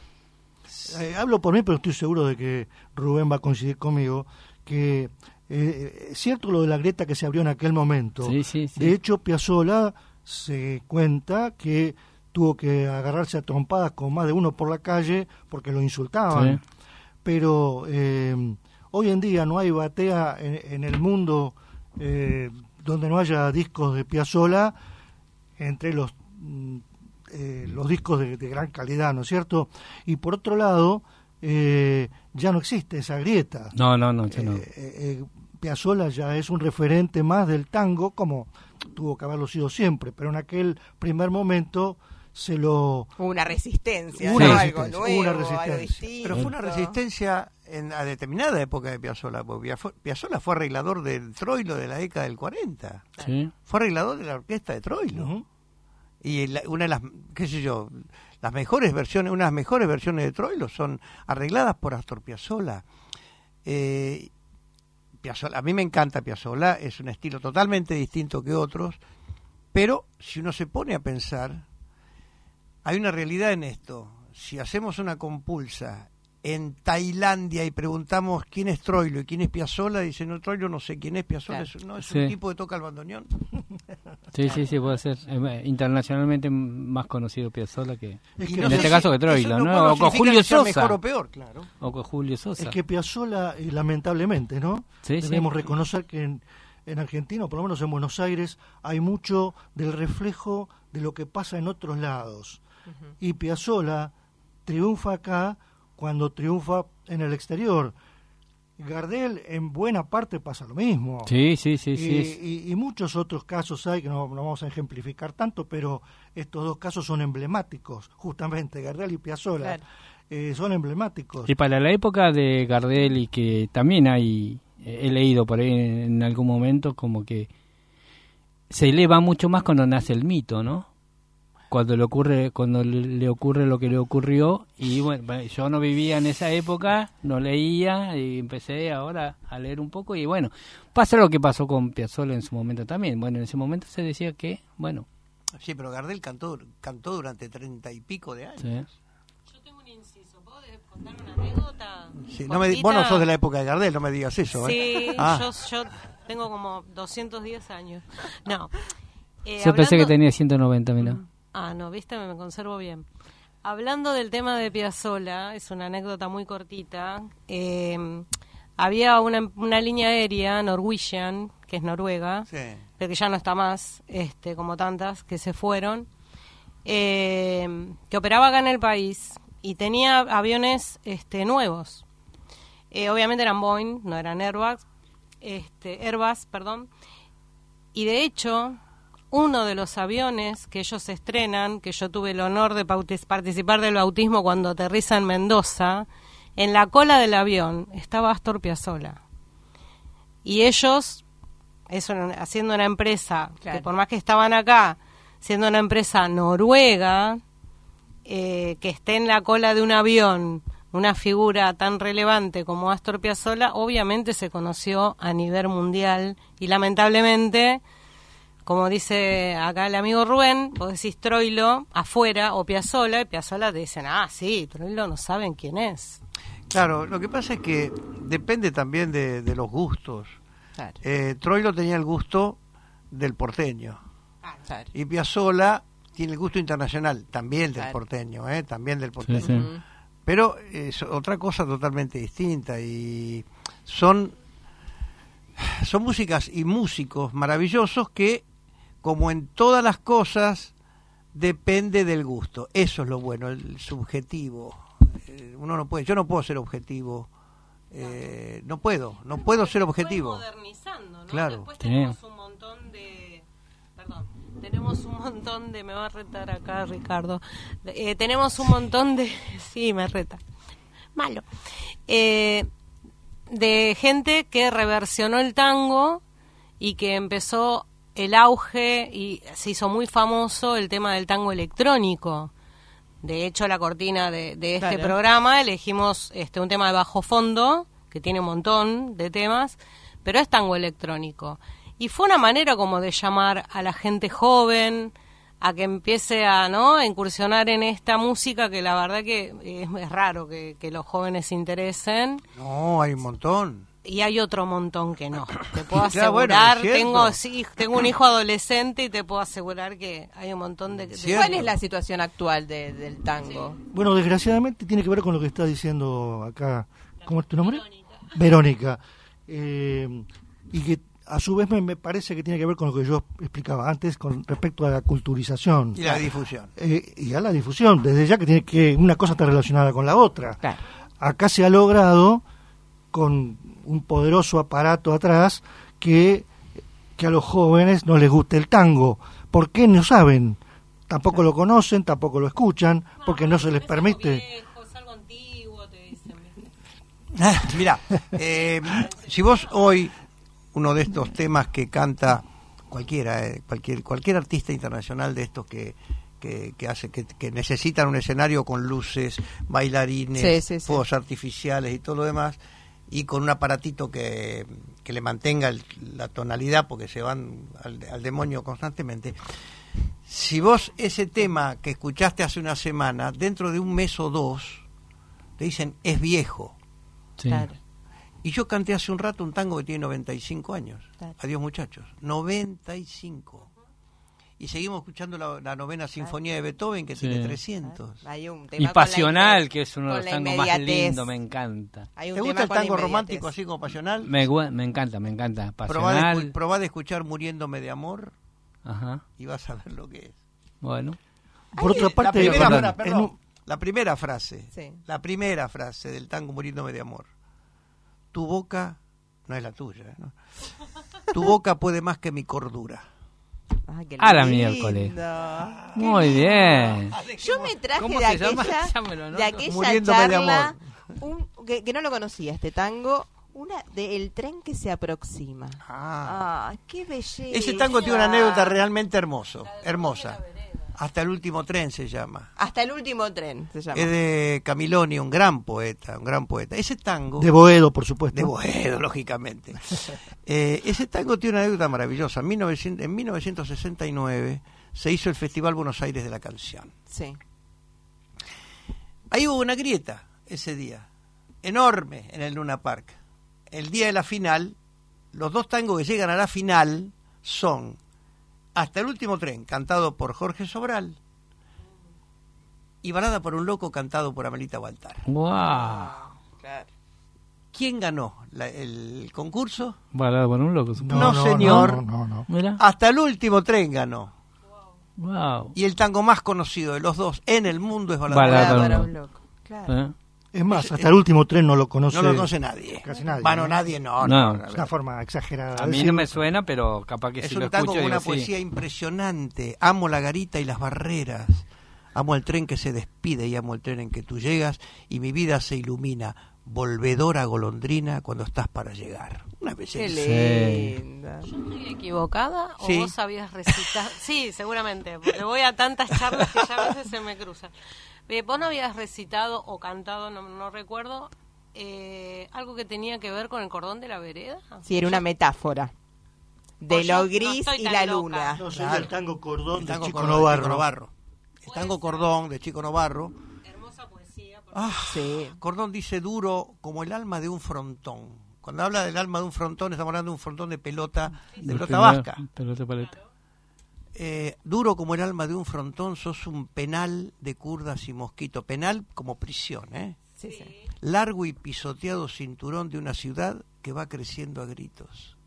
Eh, hablo por mí, pero estoy seguro de que Rubén va a coincidir conmigo, que eh, es cierto lo de la grieta que se abrió en aquel momento. Sí, sí, sí. De hecho, Piazzolla se cuenta que tuvo que agarrarse a trompadas con más de uno por la calle porque lo insultaban. Sí. Pero eh, hoy en día no hay batea en, en el mundo eh, donde no haya discos de Piazzolla entre los mm, eh, los discos de, de gran calidad, ¿no es cierto? Y por otro lado, eh, ya no existe esa grieta. No, no, no, yo no. Eh, eh, Piazzolla ya es un referente más del tango, como tuvo que haberlo sido siempre, pero en aquel primer momento se lo... Hubo una resistencia, Hubo una ¿no? resistencia, Algo hubo nuevo, una algo resistencia. distinto. Pero fue una resistencia en, a determinada época de Piazzolla, porque Piazzo- Piazzolla fue arreglador del Troilo de la década del cuarenta. Sí. Fue arreglador de la orquesta de Troilo. Ujú. Y la- una de las, qué sé yo, las mejores versiones, unas mejores versiones de Troilo son arregladas por Astor Piazzolla. Eh, Piazzolla, a mí me encanta Piazzolla, es un estilo totalmente distinto que otros, pero si uno se pone a pensar, hay una realidad en esto. Si hacemos una compulsa en Tailandia y preguntamos quién es Troilo y quién es Piazzolla, dicen, no, Troilo no sé quién es, Piazzolla Claro. es, no, es Sí. un tipo que toca el bandoneón. Sí, sí, sí, puede ser. Eh, internacionalmente más conocido Piazzolla que... Es Y que, no en sé este si- caso que eso Troilo, ¿no? bueno, O con significa Julio que sea Sosa. mejor o peor, claro. O con Julio Sosa. es que Piazzolla, eh, lamentablemente, ¿no? Sí, sí. Debemos reconocer que en, en Argentina, o por lo menos en Buenos Aires, hay mucho del reflejo de lo que pasa en otros lados. Y Piazzolla triunfa acá cuando triunfa en el exterior. Gardel en buena parte pasa lo mismo. Sí, sí, sí, y, sí. y- y muchos otros casos hay que no, no vamos a ejemplificar tanto, pero estos dos casos son emblemáticos, justamente Gardel y Piazzolla. Claro. Eh, son emblemáticos. Y para la época de Gardel, y que también hay, eh, he leído por ahí en, en algún momento, como que se eleva mucho más cuando nace el mito, ¿no? Cuando le ocurre, cuando le, le ocurre lo que le ocurrió, y bueno, yo no vivía en esa época, no leía, y empecé ahora a leer un poco, y bueno, pasa lo que pasó con Piazzolla en su momento también. Bueno, en ese momento se decía que, bueno, Sí, pero Gardel cantó cantó durante treinta y pico de años. sí. Yo tengo un inciso, ¿puedo contar una anécdota? Sí, no me di- cortita? vos no sos de la época de Gardel, no me digas eso. Sí, ¿eh? Ah, yo, yo tengo como doscientos diez años. No. Eh, Yo pensé que hablando- tenía ciento noventa, mira. Ah, no, viste, me, me conservo bien. Hablando del tema de Piazzolla, es una anécdota muy cortita. Eh, había una, una línea aérea, Norwegian, que es Noruega, sí. pero que ya no está más, este, como tantas que se fueron, eh, que operaba acá en el país y tenía aviones este, nuevos. Eh, obviamente eran Boeing, no eran Airbus, este, Airbus, perdón. Y de hecho, uno de los aviones que ellos estrenan, que yo tuve el honor de pautis- participar del bautismo cuando aterriza en Mendoza, en la cola del avión estaba Astor Piazzolla. Y ellos, eso, haciendo una empresa, Claro. que por más que estaban acá, siendo una empresa noruega, eh, que esté en la cola de un avión una figura tan relevante como Astor Piazzolla, obviamente se conoció a nivel mundial y lamentablemente, como dice acá el amigo Rubén, vos decís Troilo afuera o Piazzolla, y Piazzolla te dicen, ah, sí, Troilo no saben quién es. Claro, lo que pasa es que depende también de, de los gustos. Claro, Eh, Troilo tenía el gusto del porteño claro. y Piazzolla tiene el gusto internacional, también del Claro. porteño, ¿eh? también del porteño. Sí, sí. Ujú. Pero es otra cosa totalmente distinta y son son músicas y músicos maravillosos que, como en todas las cosas, depende del gusto. Eso es lo bueno, el subjetivo. Eh, uno no puede, yo no puedo ser objetivo. Eh, no puedo, no puedo ser objetivo. Fue modernizando, ¿no? Claro. Después Sí. tenemos un montón de... Perdón. Tenemos un montón de... Me va a retar acá, Ricardo. Eh, tenemos un montón de... Sí, me reta. Malo. Eh, de gente que reversionó el tango y que empezó el auge y se hizo muy famoso el tema del tango electrónico. De hecho, la cortina de, de este Claro. programa elegimos este un tema de bajo fondo, que tiene un montón de temas, pero es tango electrónico. Y fue una manera como de llamar a la gente joven a que empiece a, ¿no?, a incursionar en esta música que la verdad que es, es raro que, que los jóvenes se interesen. No, hay un montón. Y hay otro montón que no. Te puedo Claro, bueno, asegurar, es cierto. tengo sí, tengo un hijo adolescente y te puedo asegurar que hay un montón de... de- Cierto. ¿Cuál es la situación actual de- del tango? Bueno, desgraciadamente tiene que ver con lo que está diciendo acá. ¿Cómo es tu nombre? Verónica. Eh, y que a su vez me, me parece que tiene que ver con lo que yo explicaba antes con respecto a la culturización. Y la difusión. Eh, y a la difusión, desde ya que tiene que una cosa está relacionada con la otra. Claro. Acá se ha logrado con un poderoso aparato atrás que que a los jóvenes no les guste el tango. ¿Por qué? No saben. Tampoco lo conocen, tampoco lo escuchan, porque no se les permite. Viejo, es algo antiguo, te dicen. Mirá, eh, si vos hoy, uno de estos temas que canta cualquiera, eh, cualquier cualquier artista internacional de estos que que, que hace que, que necesitan un escenario con luces, bailarines, Sí, sí, sí. fuegos artificiales y todo lo demás, y con un aparatito que, que le mantenga el- la tonalidad, porque se van al, al demonio constantemente. Si vos ese tema que escuchaste hace una semana, dentro de un mes o dos, te dicen es viejo. Sí. Claro. Y yo canté hace un rato un tango que tiene noventa y cinco años. Claro. Adiós, muchachos. noventa y cinco. Y seguimos escuchando la, la novena sinfonía de Beethoven, que Sí. tiene trescientos. Hay un tema Y con la Pasional, inme- que es uno de con los la tangos más inmediatez. lindos, me encanta. Hay un ¿Te tema gusta el con la tango inmediatez. romántico así como pasional? Me, gu- me encanta, me encanta. Probá de, escu- Pasional. probá de escuchar Muriéndome de amor Ajá. y vas a ver lo que es. Bueno. Por otra La parte, primera, perdón, fra- en perdón, un- la primera frase, Sí. la primera frase del tango Muriéndome de amor. Tu boca, no es la tuya, ¿no? Tu boca puede más que mi cordura. Ah, qué A la lindo. miércoles. Muy bien. Yo me traje ¿Cómo de se llama? aquella, Ya me lo anoto. de aquella Muriéndome de charla, amor. un, que, que no lo conocía este tango, una de El tren que se aproxima. Ah. Ah, qué belleza. Ese tango tiene una anécdota realmente hermoso, hermosa. Hasta el último tren se llama. Hasta el último tren se llama. Es de Camiloni, un gran poeta, un gran poeta. Ese tango, de Boedo, por supuesto. de Boedo, lógicamente. Eh, ese tango tiene una anécdota maravillosa. En, mil novecientos, en mil novecientos sesenta y nueve se hizo el Festival Buenos Aires de la Canción. Sí. Ahí hubo una grieta ese día, enorme, en el Luna Park. El día de la final, los dos tangos que llegan a la final son Hasta el último tren, cantado por Jorge Sobral, y Balada por un loco, cantado por Amelita Baltar. Wow. Claro. ¿Quién ganó la- el concurso? Balada por un loco, supongo. No, señor. No, no, no. Mira. Hasta el último tren ganó. Wow. Y el tango más conocido de los dos en el mundo es Balada, Balada por un por Para un un loco. loco. Claro. ¿Eh? Es más, hasta el último tren no lo conoce. No lo conoce nadie. Casi nadie, Bueno, ¿no? nadie, no. No. no, no, Es una forma exagerada. A mí de no me decirlo. suena, pero capaz que Es si un lo tango escucho con una digo, poesía sí. impresionante. Amo la garita y las barreras. Amo el tren que se despide y amo el tren en que tú llegas y mi vida se ilumina, volvedora golondrina cuando estás para llegar. Una Qué belleza. linda. ¿Estoy equivocada o Sí. vos sabías recitar? Sí, seguramente, porque voy a tantas charlas que ya a veces se me cruzan. Eh, Vos no habías recitado o cantado, no, no recuerdo, eh, algo que tenía que ver con el cordón de la vereda. Sí, era una metáfora. De Pues yo lo no gris estoy y tan la loca. luna. No, soy Claro. el tango Cordón El de tango Chico Cordón de Novarro. Chico Novarro. El tango Cordón de Chico Novarro. Hermosa poesía. por- Ah, Sí. Cordón dice duro como el alma de un frontón. Cuando habla del alma de un frontón, estamos hablando de un frontón de pelota, de pelota vasca. Pelota, pelota. Eh, duro como el alma de un frontón, sos un penal de curdas y mosquito. Penal como prisión, ¿eh? Sí, sí. Largo y pisoteado cinturón de una ciudad que va creciendo a gritos.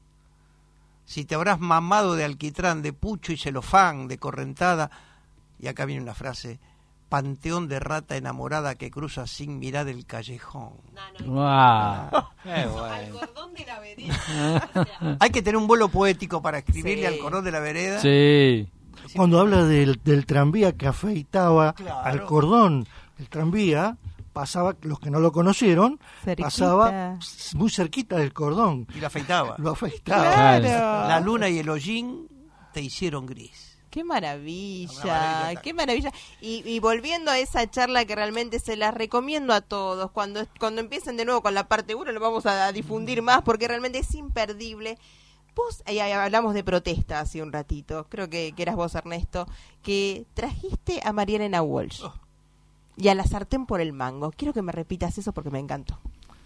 Si te habrás mamado de alquitrán, de pucho y celofán, de correntada, y acá viene una frase, panteón de rata enamorada que cruza sin mirar el callejón. No, no, Wow. Qué al bueno. cordón de la vereda. O sea, Hay que tener un vuelo poético para escribirle Sí. al cordón de la vereda. Sí. Cuando habla del, del tranvía que afeitaba Claro. al cordón, el tranvía pasaba, los que no lo conocieron, Cerquita. pasaba s- muy cerquita del cordón. Y la afeitaba. Lo afeitaba. Claro. La luna y el hollín te hicieron gris. Qué Una maravilla, maravilla. qué maravilla. Y, y volviendo a esa charla que realmente se la recomiendo a todos, cuando, cuando empiecen de nuevo con la parte uno lo vamos a, a difundir más porque realmente es imperdible. Vos, ahí hablamos de protesta hace un ratito, creo que, que eras vos Ernesto, que trajiste a María Elena Walsh Oh. y a la sartén por el mango. Quiero que me repitas eso porque me encantó.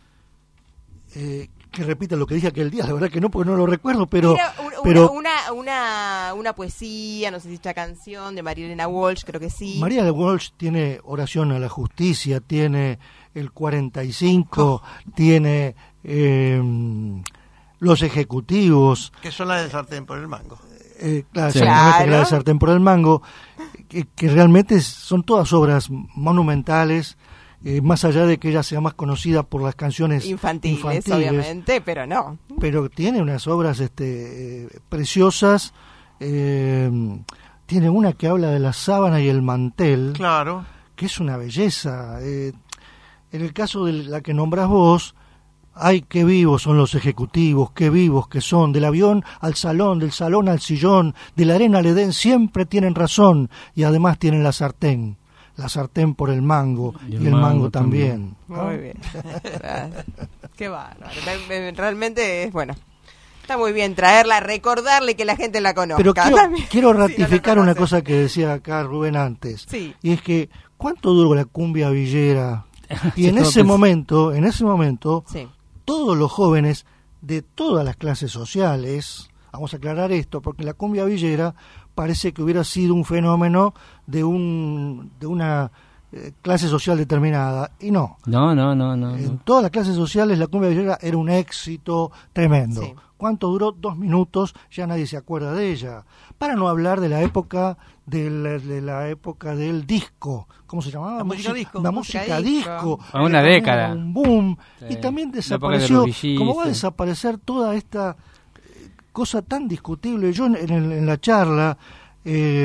Eh, que repita lo que dije aquel día, la verdad que no, porque no lo recuerdo, pero... Era un- pero una, una, una poesía, no sé si esta canción de María Elena Walsh, creo que sí. María de Walsh tiene Oración a la Justicia, tiene el cuarenta y cinco, tiene eh, Los Ejecutivos, Que son las del sartén por el mango. eh, claro, Sí. exactamente, Claro. la de Sartén por el Mango, que, que realmente son todas obras monumentales eh, más allá de que ella sea más conocida por las canciones infantiles, infantiles obviamente, pero no. Pero tiene unas obras este, eh, preciosas. Eh, tiene una que habla de la sábana y el mantel, Claro. que es una belleza. Eh, en el caso de la que nombras vos, ay, qué vivos son los ejecutivos, qué vivos que son, del avión al salón, del salón al sillón, de la arena al Edén, siempre tienen razón, y además tienen la sartén, la sartén por el mango, y el, y el mango, mango también. también. Muy bien. Qué bárbaro. Realmente es, bueno, está muy bien traerla, recordarle que la gente la conozca. Pero quiero, también, quiero ratificar si no una cosa que decía acá Rubén antes, sí. Y es que, ¿cuánto duró la cumbia villera? Y en ese momento, en ese momento, sí. todos los jóvenes de todas las clases sociales, vamos a aclarar esto, porque la cumbia villera parece que hubiera sido un fenómeno de un de una eh, clase social determinada, y no. No, no, no, no. En no. todas las clases sociales la cumbia villera era un éxito tremendo. Sí. ¿Cuánto duró? Dos minutos, ya nadie se acuerda de ella. Para no hablar de la época de la, de la época del disco, ¿cómo se llamaba? La música disco. La Música música disco. disco. A una Era década. Un boom. Sí. Y también La época de desapareció, los V Gs, como va a sí. desaparecer toda esta eh, cosa tan discutible. Yo en, en, en la charla eh,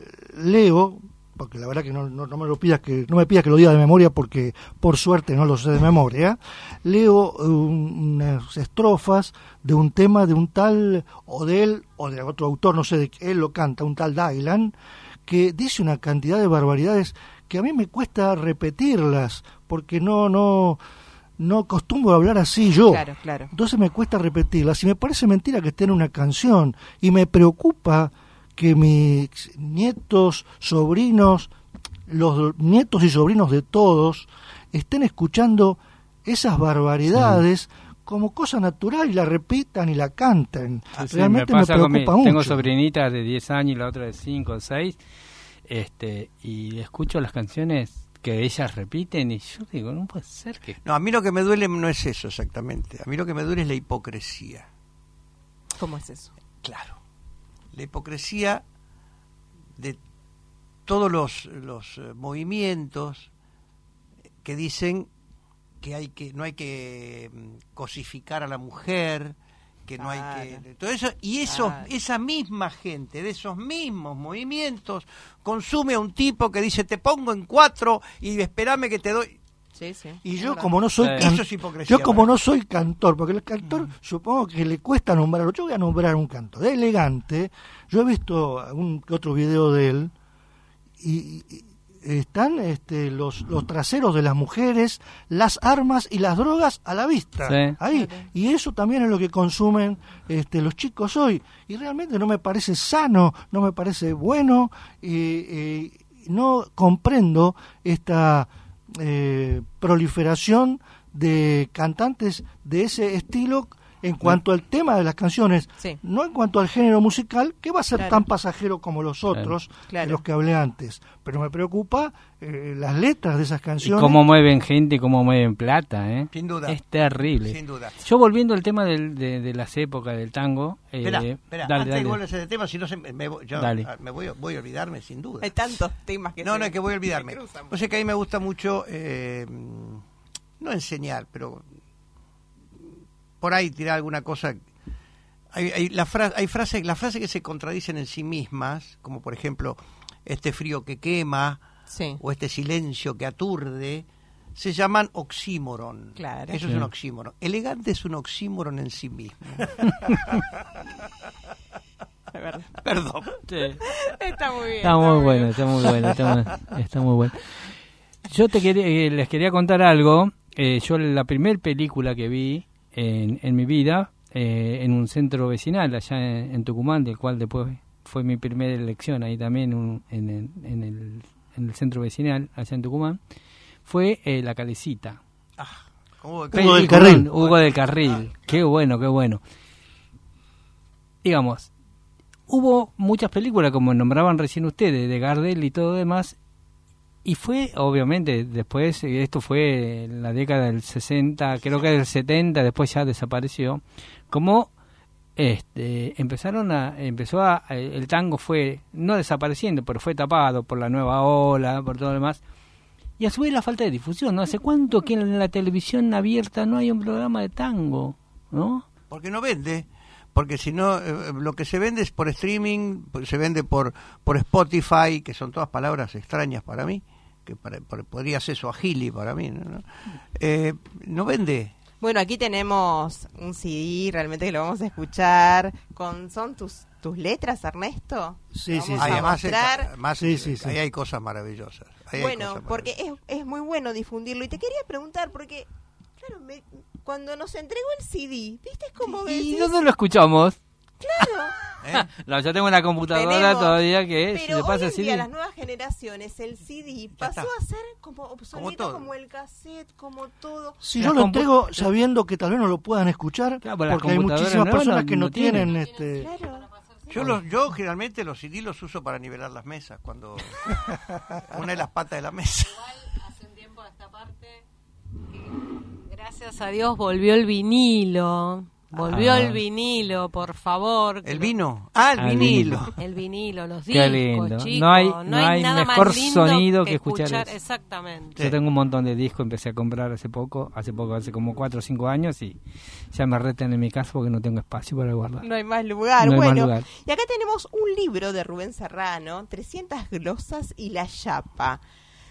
leo, porque la verdad que no, no, no me lo pidas que no me pidas que lo diga de memoria, porque por suerte no lo sé de memoria, leo un, unas estrofas de un tema de un tal, o de él, o de otro autor, no sé, de él lo canta, un tal Dylan, que dice una cantidad de barbaridades que a mí me cuesta repetirlas, porque no, no, no acostumbro a hablar así yo. Claro, claro. Entonces me cuesta repetirlas, y me parece mentira que esté en una canción, y me preocupa que mis nietos, sobrinos, los nietos y sobrinos de todos, estén escuchando esas barbaridades sí. como cosa natural, y la repitan y la canten. Sí, sí, Realmente me, me preocupa mi, mucho. Tengo sobrinitas de diez años y la otra de cinco o seis, este, y escucho las canciones que ellas repiten y yo digo, no puede ser que... No, a mí lo que me duele no es eso exactamente. A mí lo que me duele es la hipocresía. ¿Cómo es eso? Claro. La hipocresía de todos los, los uh, movimientos que dicen que hay que no hay que um, cosificar a la mujer, que no claro. hay que todo eso, y esos claro. esa misma gente de esos mismos movimientos consume a un tipo que dice te pongo en cuatro y espérame que te doy. Sí, sí. Y yo como no soy sí. can... Eso es hipocresía, yo como ¿verdad? no soy cantor, porque el cantor mm. supongo que le cuesta nombrarlo. Yo voy a nombrar un cantor elegante. Yo he visto algún otro video de él y, y están este, los los traseros de las mujeres, las armas y las drogas a la vista. Sí. Ahí. Claro. Y eso también es lo que consumen este, los chicos hoy. Y realmente no me parece sano, no me parece bueno, y, y no comprendo esta Eh, proliferación de cantantes de ese estilo en cuanto al tema de las canciones, sí. no en cuanto al género musical, que va a ser claro. tan pasajero como los otros, claro. de los que hablé antes. Pero me preocupa eh, las letras de esas canciones. Y cómo mueven gente y cómo mueven plata, ¿eh? Sin duda. Es terrible. Sin duda. Yo volviendo al tema del, de, de las épocas del tango... Eh, Espera, espera, dale, antes dale. de volver a ese tema, si no se, me, me, yo, Dale. me voy, voy a olvidarme, sin duda. Hay tantos temas que No, se, no, es que voy a olvidarme. se cruzan. O sea que a mí me gusta mucho, eh, no enseñar, pero por ahí tirar alguna cosa. Hay, hay, la fra hay frases, las frases que se contradicen en sí mismas, como por ejemplo, este frío que quema, sí. o este silencio que aturde, se llaman oxímoron. Claro. Eso sí. es un oxímoron. Elegante es un oxímoron en sí mismo. Es verdad. Perdón. Sí. Está muy bien. Está muy bueno, está muy bueno, está muy, está muy bueno. Yo te quería, eh, les quería contar algo. Eh, yo la primer película que vi en, en mi vida, eh, en un centro vecinal allá en, en Tucumán, del cual después fue mi primera elección ahí también un, en, el, en, el, en el centro vecinal allá en Tucumán, fue eh, La Calecita. Ah, ¿cómo de Hugo del Peliculón, Carril. Hugo del Carril. Qué bueno, qué bueno. Digamos, hubo muchas películas, como nombraban recién ustedes, de Gardel y todo demás, y fue, obviamente, después, esto fue en la década del sesenta, creo que del setenta, después ya desapareció, como este empezaron a, empezó a, el tango fue, no desapareciendo, pero fue tapado por la nueva ola, por todo lo demás, Y a su vez la falta de difusión, ¿no? ¿Hace cuánto que en la televisión abierta no hay un programa de tango, ¿no? Porque no vende. Porque si no, eh, lo que se vende es por streaming, se vende por por Spotify, que son todas palabras extrañas para mí, que para, por, podría ser suajili para mí, ¿no? ¿No? Eh, no vende. Bueno, aquí tenemos un C D, realmente que lo vamos a escuchar. Con ¿Son tus tus letras, Ernesto? Sí, Vamos sí, a sí. Ahí, además, mostrar. más, Sí, sí, sí. ahí hay cosas maravillosas. Ahí hay Bueno, cosas porque maravillosas. es, es muy bueno difundirlo. Y te quería preguntar, porque, claro, me, cuando nos entregó el C D, ¿viste? Es como ¿Y decís, dónde lo escuchamos? claro, ¿Eh? No, yo tengo una computadora Tenemos, todavía que se pero le pasa hoy en así. día las nuevas generaciones, el C D pasó está. a ser como obsoleto, todo. como, el cassette, como todo. Si Las yo lo compu- entrego sabiendo que tal vez no lo puedan escuchar, Claro, pero las porque hay computadoras muchísimas nuevas personas no- que no, no tienen. tienen este Claro. Yo, los, yo generalmente los C D los uso para nivelar las mesas, cuando una de las patas de la mesa. Igual hace un tiempo a esta parte que, gracias a Dios, volvió el vinilo. Volvió Ah. el vinilo, por favor. que ¿El lo- vino? Ah, el Ah, el vinilo. vinilo. El vinilo, los Qué discos, lindo. chicos. No hay- no hay nada mejor más lindo sonido que escuchar eso. Exactamente. Yo tengo un montón de discos, empecé a comprar hace poco, hace poco, hace como cuatro o cinco años y ya me reten en mi casa porque no tengo espacio para guardar. No hay más lugar. No hay más bueno, lugar. y acá tenemos un libro de Rubén Serrano, trescientas glosas y la chapa.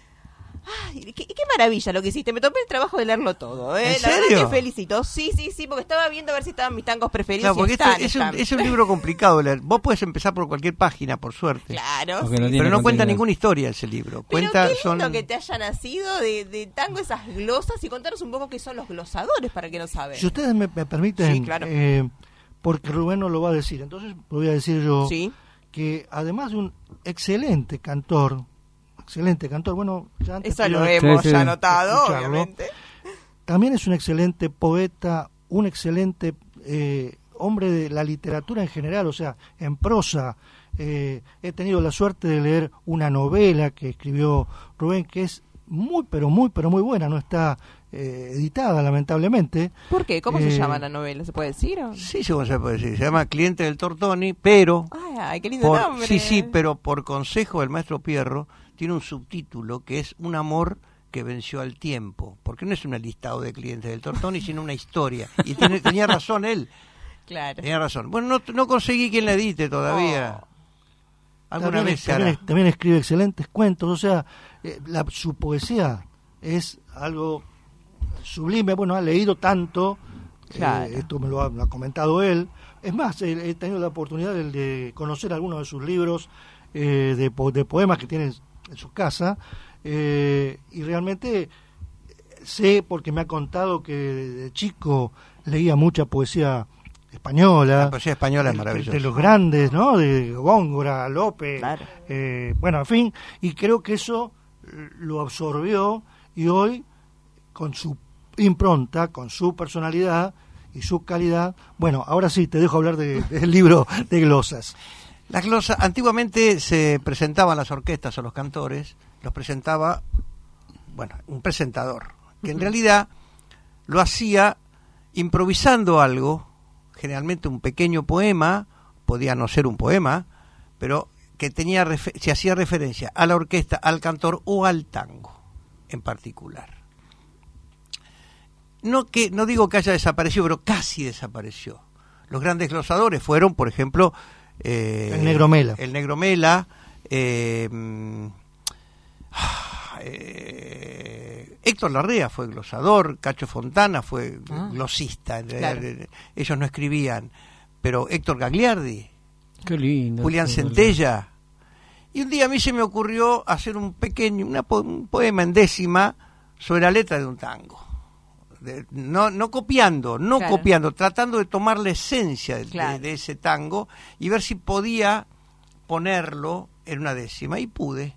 Ay, qué, qué maravilla lo que hiciste. Me tomé el trabajo de leerlo todo, ¿eh? ¿En La verdad serio? te felicito. Sí, sí, sí, porque estaba viendo a ver si estaban mis tangos preferidos. Claro, porque y esto están, es, un, están. es un libro complicado de leer. Vos podés empezar por cualquier página, por suerte. Claro, Porque sí. no tiene Pero no cuenta contenido. ninguna historia ese libro. Pero Cuenta, qué lindo son... que te haya nacido de, de tango esas glosas y contaros un poco qué son los glosadores para que no saben. Si ustedes me, me permiten, Sí, claro. eh, porque Rubén no lo va a decir, entonces lo voy a decir yo, Sí. que además de un excelente cantor, excelente cantor, bueno, ya antes Eso lo pudieron hemos Sí, sí. ya notado, escucharlo. obviamente. también es un excelente poeta, un excelente eh, hombre de la literatura en general, o sea, en prosa. Eh, he tenido la suerte de leer una novela que escribió Rubén, que es muy, pero muy, pero muy buena, no está eh, editada, lamentablemente. ¿Por qué? ¿Cómo Eh, se llama la novela? ¿Se puede decir? o? Sí, sí, ¿cómo se puede decir? Se llama Cliente del Tortoni, pero... Ay, ay, qué lindo Por, nombre. sí, sí, pero por consejo del maestro Pierro, tiene un subtítulo que es Un amor que venció al tiempo, porque no es un listado de clientes del Tortoni, sino una historia. Y tiene, tenía razón él, Claro. tenía razón. Bueno, no, no conseguí quien la edite todavía. Alguna También, vez se también, hará. también escribe excelentes cuentos, o sea, eh, la, su poesía es algo sublime. Bueno, ha leído tanto, Claro. eh, esto me lo ha, lo ha comentado él. Es más, he, he tenido la oportunidad de, de conocer algunos de sus libros eh, de, po- de poemas que tiene en su casa, eh, y realmente sé, porque me ha contado que de chico leía mucha poesía española. La poesía española es de- maravillosa. De los grandes, ¿no? De Góngora, Lope, Claro. eh, bueno, en fin, y creo que eso eh, lo absorbió y hoy, con su impronta, con su personalidad y su calidad, bueno, ahora sí, te dejo hablar de- del libro de glosas. Las glosas, antiguamente se presentaban las orquestas o los cantores, los presentaba, bueno, un presentador, que en realidad lo hacía improvisando algo, generalmente un pequeño poema, podía no ser un poema, pero que tenía refe- se hacía referencia a la orquesta, al cantor o al tango en particular. No que no digo que haya desaparecido, pero casi desapareció. Los grandes glosadores fueron, por ejemplo, eh, El Negro Mela. el Negro Mela, eh, mm, ah, eh, Héctor Larrea fue glosador, Cacho Fontana fue Ah. glosista, en realidad, Claro. eh, ellos no escribían, pero Héctor Gagliardi, Qué lindo. Julián todo, Centella. Y un día a mí se me ocurrió hacer un pequeño, una po- un poema en décima sobre la letra de un tango. De- no, no copiando, no Claro. copiando, tratando de tomar la esencia de, de- Claro. de ese tango y ver si podía ponerlo en una décima. Y pude.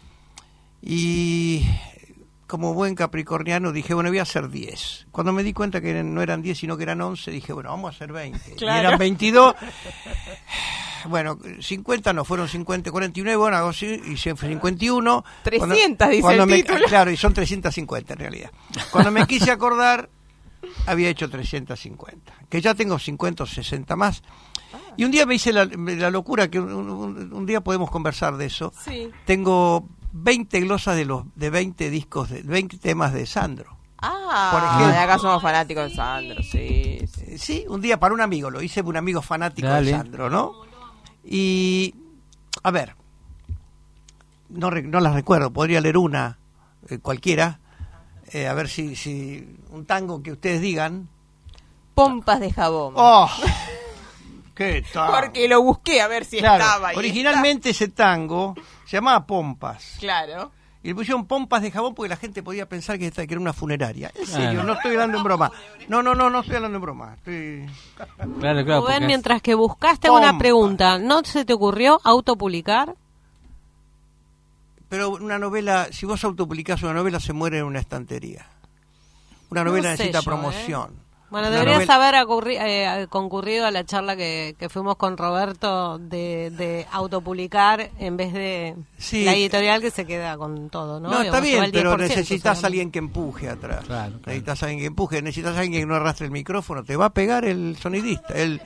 Y como buen capricorniano dije, bueno, voy a hacer diez. Cuando me di cuenta que no eran diez, sino que eran once, dije, bueno, vamos a hacer veinte. Claro. Y eran veintidós. Bueno, cincuenta no, fueron cincuenta, cuarenta y nueve, bueno, hago así, hice cincuenta y uno. trescientos, dice cuando el me- título. Claro, y son trescientos cincuenta en realidad. Cuando me quise acordar, había hecho trescientos cincuenta. Que ya tengo cincuenta o sesenta más. Y un día me hice la, la locura, que un, un- un día podemos conversar de eso. Sí. Tengo veinte glosas de los de veinte discos, de veinte temas de Sandro. Ah, Por ejemplo. de acá somos fanáticos de Sandro, sí, sí. Eh, Sí, un día para un amigo, lo hice para un amigo fanático Dale. de Sandro, ¿no? Y, a ver, no, re- no las recuerdo, podría leer una, eh, cualquiera, eh, a ver si, si un tango que ustedes digan. Pompas de jabón. ¡Oh! ¿Qué tal? Porque lo busqué a ver si Claro, estaba ahí. originalmente ese tango se llamaba Pompas. Claro. Y le pusieron pompas de jabón porque la gente podía pensar que, esta- que era una funeraria. En serio, Claro. no estoy hablando en broma. No, no, no, no estoy hablando en broma. Estoy... Claro, claro. Rubén, porque- mientras que buscaste una Pompa. pregunta, ¿no se te ocurrió autopublicar? Pero una novela, si vos autopublicás una novela, se muere en una estantería. Una novela No sé necesita yo, promoción. ¿eh? Bueno, Una deberías novela- haber acurri- eh, concurrido a la charla que, que fuimos con Roberto de, de autopublicar en vez de Sí. la editorial que se queda con todo, ¿no? No, está Digamos, lleva bien, el pero diez por ciento necesitas solamente. alguien que empuje atrás. Claro, claro. Necesitas alguien que empuje, necesitas alguien que no arrastre el micrófono. Te va a pegar el sonidista. El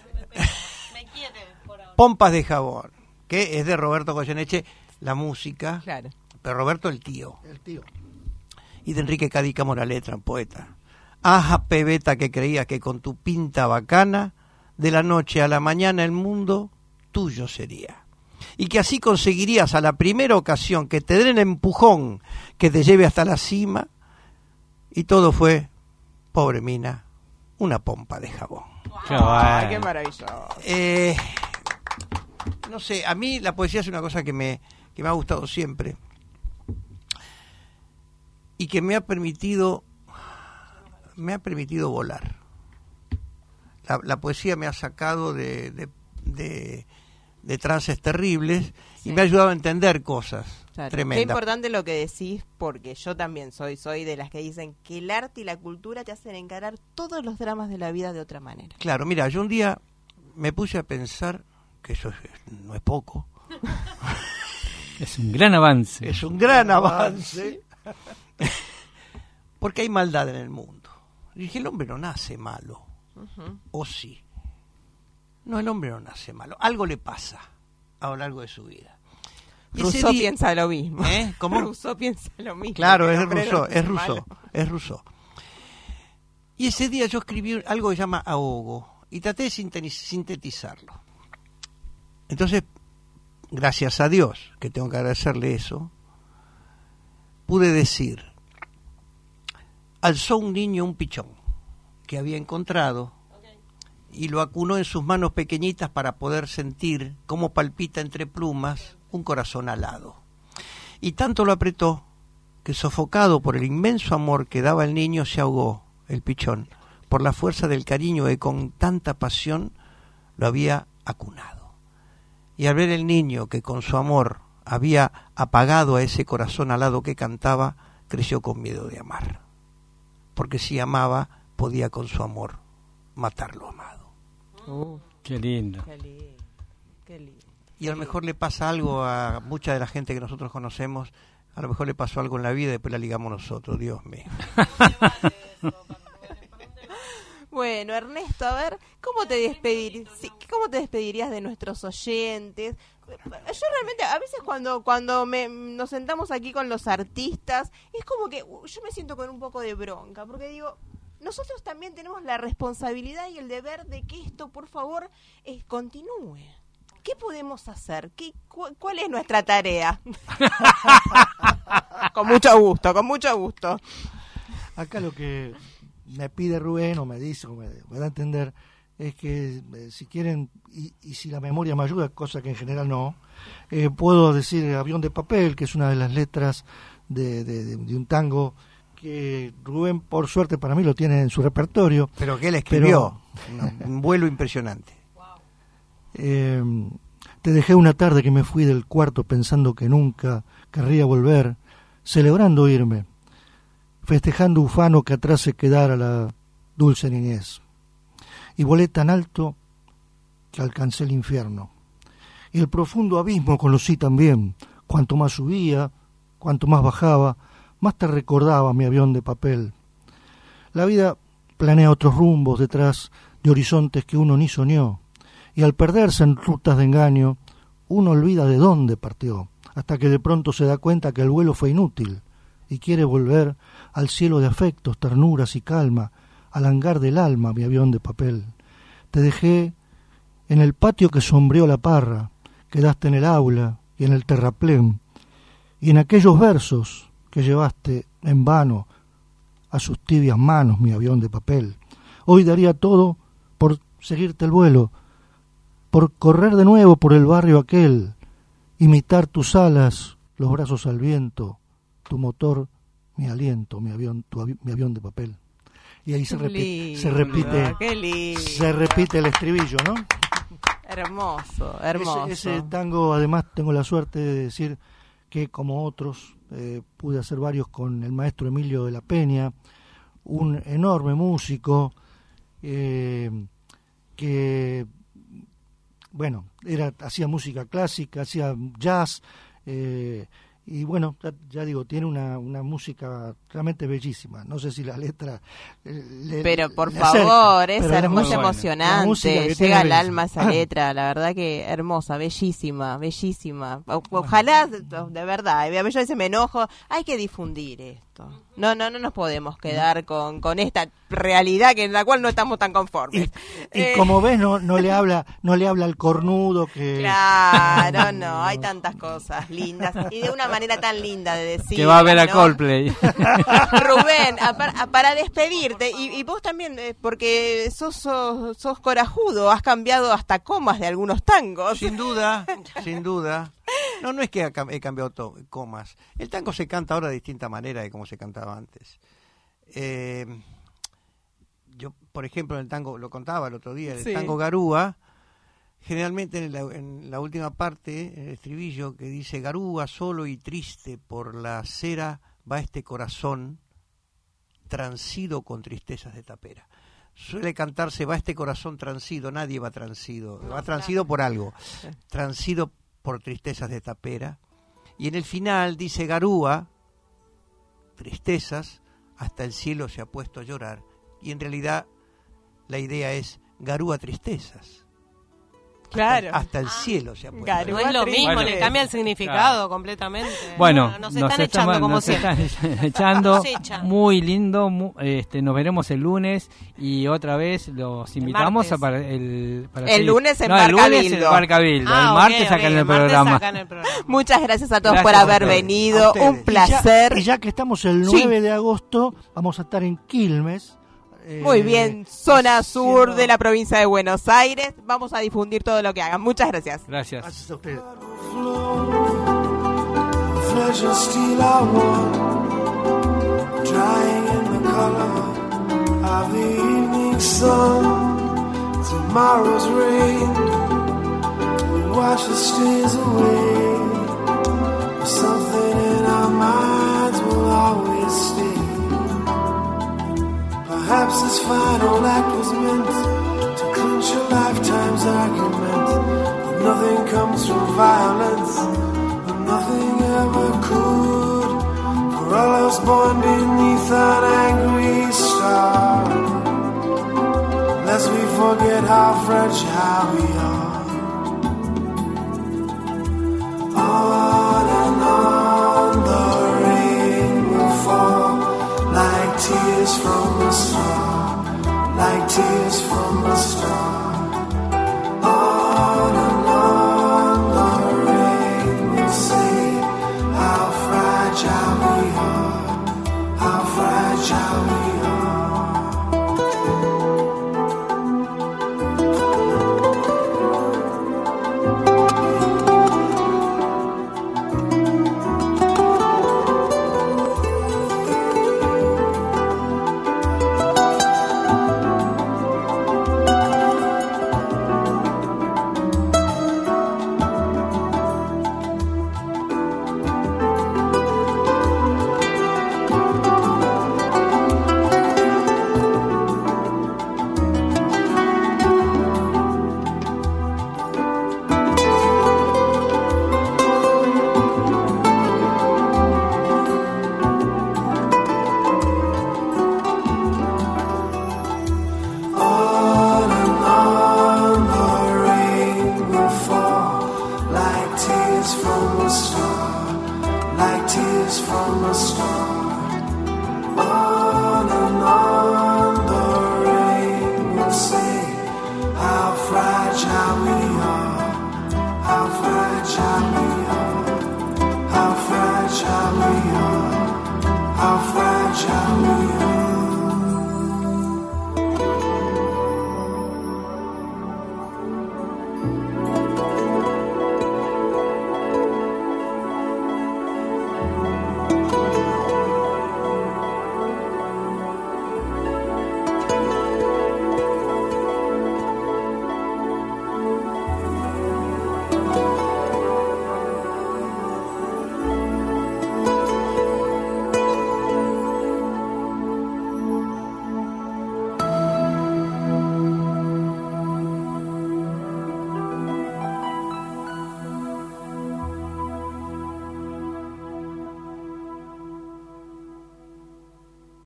Pompas de jabón, que es de Roberto Goyeneche, la música, Claro. pero Roberto el tío. El tío. Y de Enrique Cadica Moraletra, poeta. Aja pebeta que creías que con tu pinta bacana, de la noche a la mañana el mundo tuyo sería. Y que así conseguirías a la primera ocasión que te den el empujón que te lleve hasta la cima. Y todo fue, pobre mina, una pompa de jabón. Qué Ay, bueno. qué maravilloso. Eh, no sé, a mí la poesía es una cosa que me, que me ha gustado siempre y que me ha permitido me ha permitido volar. La, la poesía me ha sacado de, de, de, de trances terribles y Sí. me ha ayudado a entender cosas Claro. Qué tremendas. importante lo que decís, porque yo también soy soy de las que dicen que el arte y la cultura te hacen encarar todos los dramas de la vida de otra manera. Claro, mira, yo un día me puse a pensar que eso es- no es poco, Es un gran avance. es un gran avance, porque hay maldad en el mundo. Y dije, el hombre no nace malo, Ujú. o sí. No, el hombre no nace malo, algo le pasa a lo largo de su vida. Y ese Rousseau día- piensa lo mismo. ¿Eh? ¿Cómo? Rousseau piensa lo mismo. Claro, que el es hombre no Rousseau, nace es Rousseau, malo. es Rousseau. Y ese día yo escribí algo que se llama Ahogo y traté de sinteni- sintetizarlo. Entonces, gracias a Dios, que tengo que agradecerle eso, pude decir, alzó un niño un pichón que había encontrado y lo acunó en sus manos pequeñitas para poder sentir cómo palpita entre plumas un corazón alado. Y tanto lo apretó que, sofocado por el inmenso amor que daba el niño, se ahogó el pichón por la fuerza del cariño que con tanta pasión lo había acunado. Y al ver el niño que con su amor había apagado a ese corazón alado que cantaba, creció con miedo de amar, porque si amaba podía con su amor matar lo amado. Uh, Qué lindo. qué lindo, qué lindo. Y a lo mejor le pasa algo a mucha de la gente que nosotros conocemos, a lo mejor le pasó algo en la vida y después la ligamos nosotros, Dios mío. Bueno, Ernesto, a ver, ¿cómo te despedir, sí, cómo te despedirías de nuestros oyentes? Yo realmente, a veces cuando cuando me, nos sentamos aquí con los artistas, es como que uh, yo me siento con un poco de bronca, porque digo, nosotros también tenemos la responsabilidad y el deber de que esto, por favor, eh, continúe. ¿Qué podemos hacer? ¿Qué, cu- ¿Cuál es nuestra tarea? Con mucho gusto, con mucho gusto. Acá lo que me pide Rubén, o me dice, o me, me da a entender, es que eh, si quieren, y, y si la memoria me ayuda, cosa que en general no, eh, puedo decir Avión de Papel, que es una de las letras de, de, de, de un tango que Rubén, por suerte para mí, lo tiene en su repertorio. Pero que él escribió, una- un vuelo impresionante. Eh, te dejé una tarde que me fui del cuarto pensando que nunca querría volver, celebrando irme, festejando ufano que atrás se quedara la dulce niñez. Y volé tan alto que alcancé el infierno. Y el profundo abismo conocí también. Cuanto más subía, cuanto más bajaba, más te recordaba mi avión de papel. La vida planea otros rumbos detrás de horizontes que uno ni soñó. Y al perderse en rutas de engaño, uno olvida de dónde partió. hasta que de pronto se da cuenta que el vuelo fue inútil y quiere volver al cielo de afectos, ternuras y calma, al hangar del alma, mi avión de papel. Te dejé en el patio que sombreó la parra, quedaste en el aula y en el terraplén, y en aquellos versos que llevaste en vano a sus tibias manos, mi avión de papel. Hoy daría todo por seguirte el vuelo, por correr de nuevo por el barrio aquel, imitar tus alas, los brazos al viento, tu motor, mi aliento, mi avión, tu avi- mi avión de papel. Y ahí se, repi- se repite, Qué lindo. se repite el estribillo, ¿no? Hermoso, hermoso. Ese, ese tango, además, tengo la suerte de decir que, como otros, eh, pude hacer varios con el maestro Emilio de la Peña, un enorme músico eh, que, bueno, era hacía música clásica, hacía jazz, eh, y bueno, ya, ya digo, tiene una, una música realmente bellísima. No sé si la letra eh, le, Pero por le favor, acerca, es pero la hermoso, música- emocionante, la música que tiene llega al bellísima. alma esa letra, la verdad que hermosa, bellísima, bellísima. O- ojalá, de verdad, yo a veces me enojo, hay que difundir esto. No, no, no nos podemos quedar con, con esta realidad que en la cual no estamos tan conformes. Y, y Eh, como ves, no, no le habla, no le habla al cornudo que Claro, no, hay tantas cosas lindas y de una manera tan linda de decir. Que va a ver a ¿no? Coldplay. Rubén, a par- a- para despedirte, y, y vos también, eh, porque sos, sos, sos corajudo, has cambiado hasta comas de algunos tangos. Sin duda, sin duda. No, no es que ha cam- he cambiado to- comas. El tango se canta ahora de distinta manera de como se cantaba antes. Eh, yo, por ejemplo, en el tango, lo contaba el otro día, el Sí. tango Garúa, generalmente en la, en la última parte, en el estribillo, que dice: Garúa, solo y triste por la acera va este corazón, transido con tristezas de tapera. Suele cantarse: va este corazón transido, nadie va transido, va transido por algo, transido por tristezas de tapera. Y en el final dice: Garúa, tristezas, hasta el cielo se ha puesto a llorar. Y en realidad la idea es: Garúa, tristezas. Claro. Hasta, hasta el cielo se ha puesto a Garúa. No es lo mismo, Bueno, le cambia el significado claro. completamente. Bueno, nos están echando estamos- como nos siempre. están echando. Nos echan. Muy lindo. mu- este, nos veremos el lunes y otra vez los invitamos martes. a para el. Para El seguir- lunes en no, el lunes Barcabildo. en Barcabildo. Ah, el ok, martes ok, acá en el el martes programa. acá en el programa. Muchas gracias a todos Gracias por a haber ustedes. venido, A ustedes. un Y ya- placer. Y ya que estamos el Sí. nueve de agosto, vamos a estar en Quilmes. eh, Muy bien, zona sur haciendo- de la provincia de Buenos Aires. Vamos a difundir todo lo que hagan. Muchas gracias. Gracias. Gracias a ustedes. Flesh and steel are one, drying in the color of the evening sun. Tomorrow's rain will wash the stains away. Something in our minds will always stay. Perhaps this final act was meant to clinch a lifetime's argument. But nothing comes from violence, and nothing ever could. For all of us born beneath an angry star, lest we forget how fragile we are. On and on the rain will fall, like tears from a star, like tears from a star. On and on the rain will say how fragile we are, how fragile we are. kisses from a star. On and on.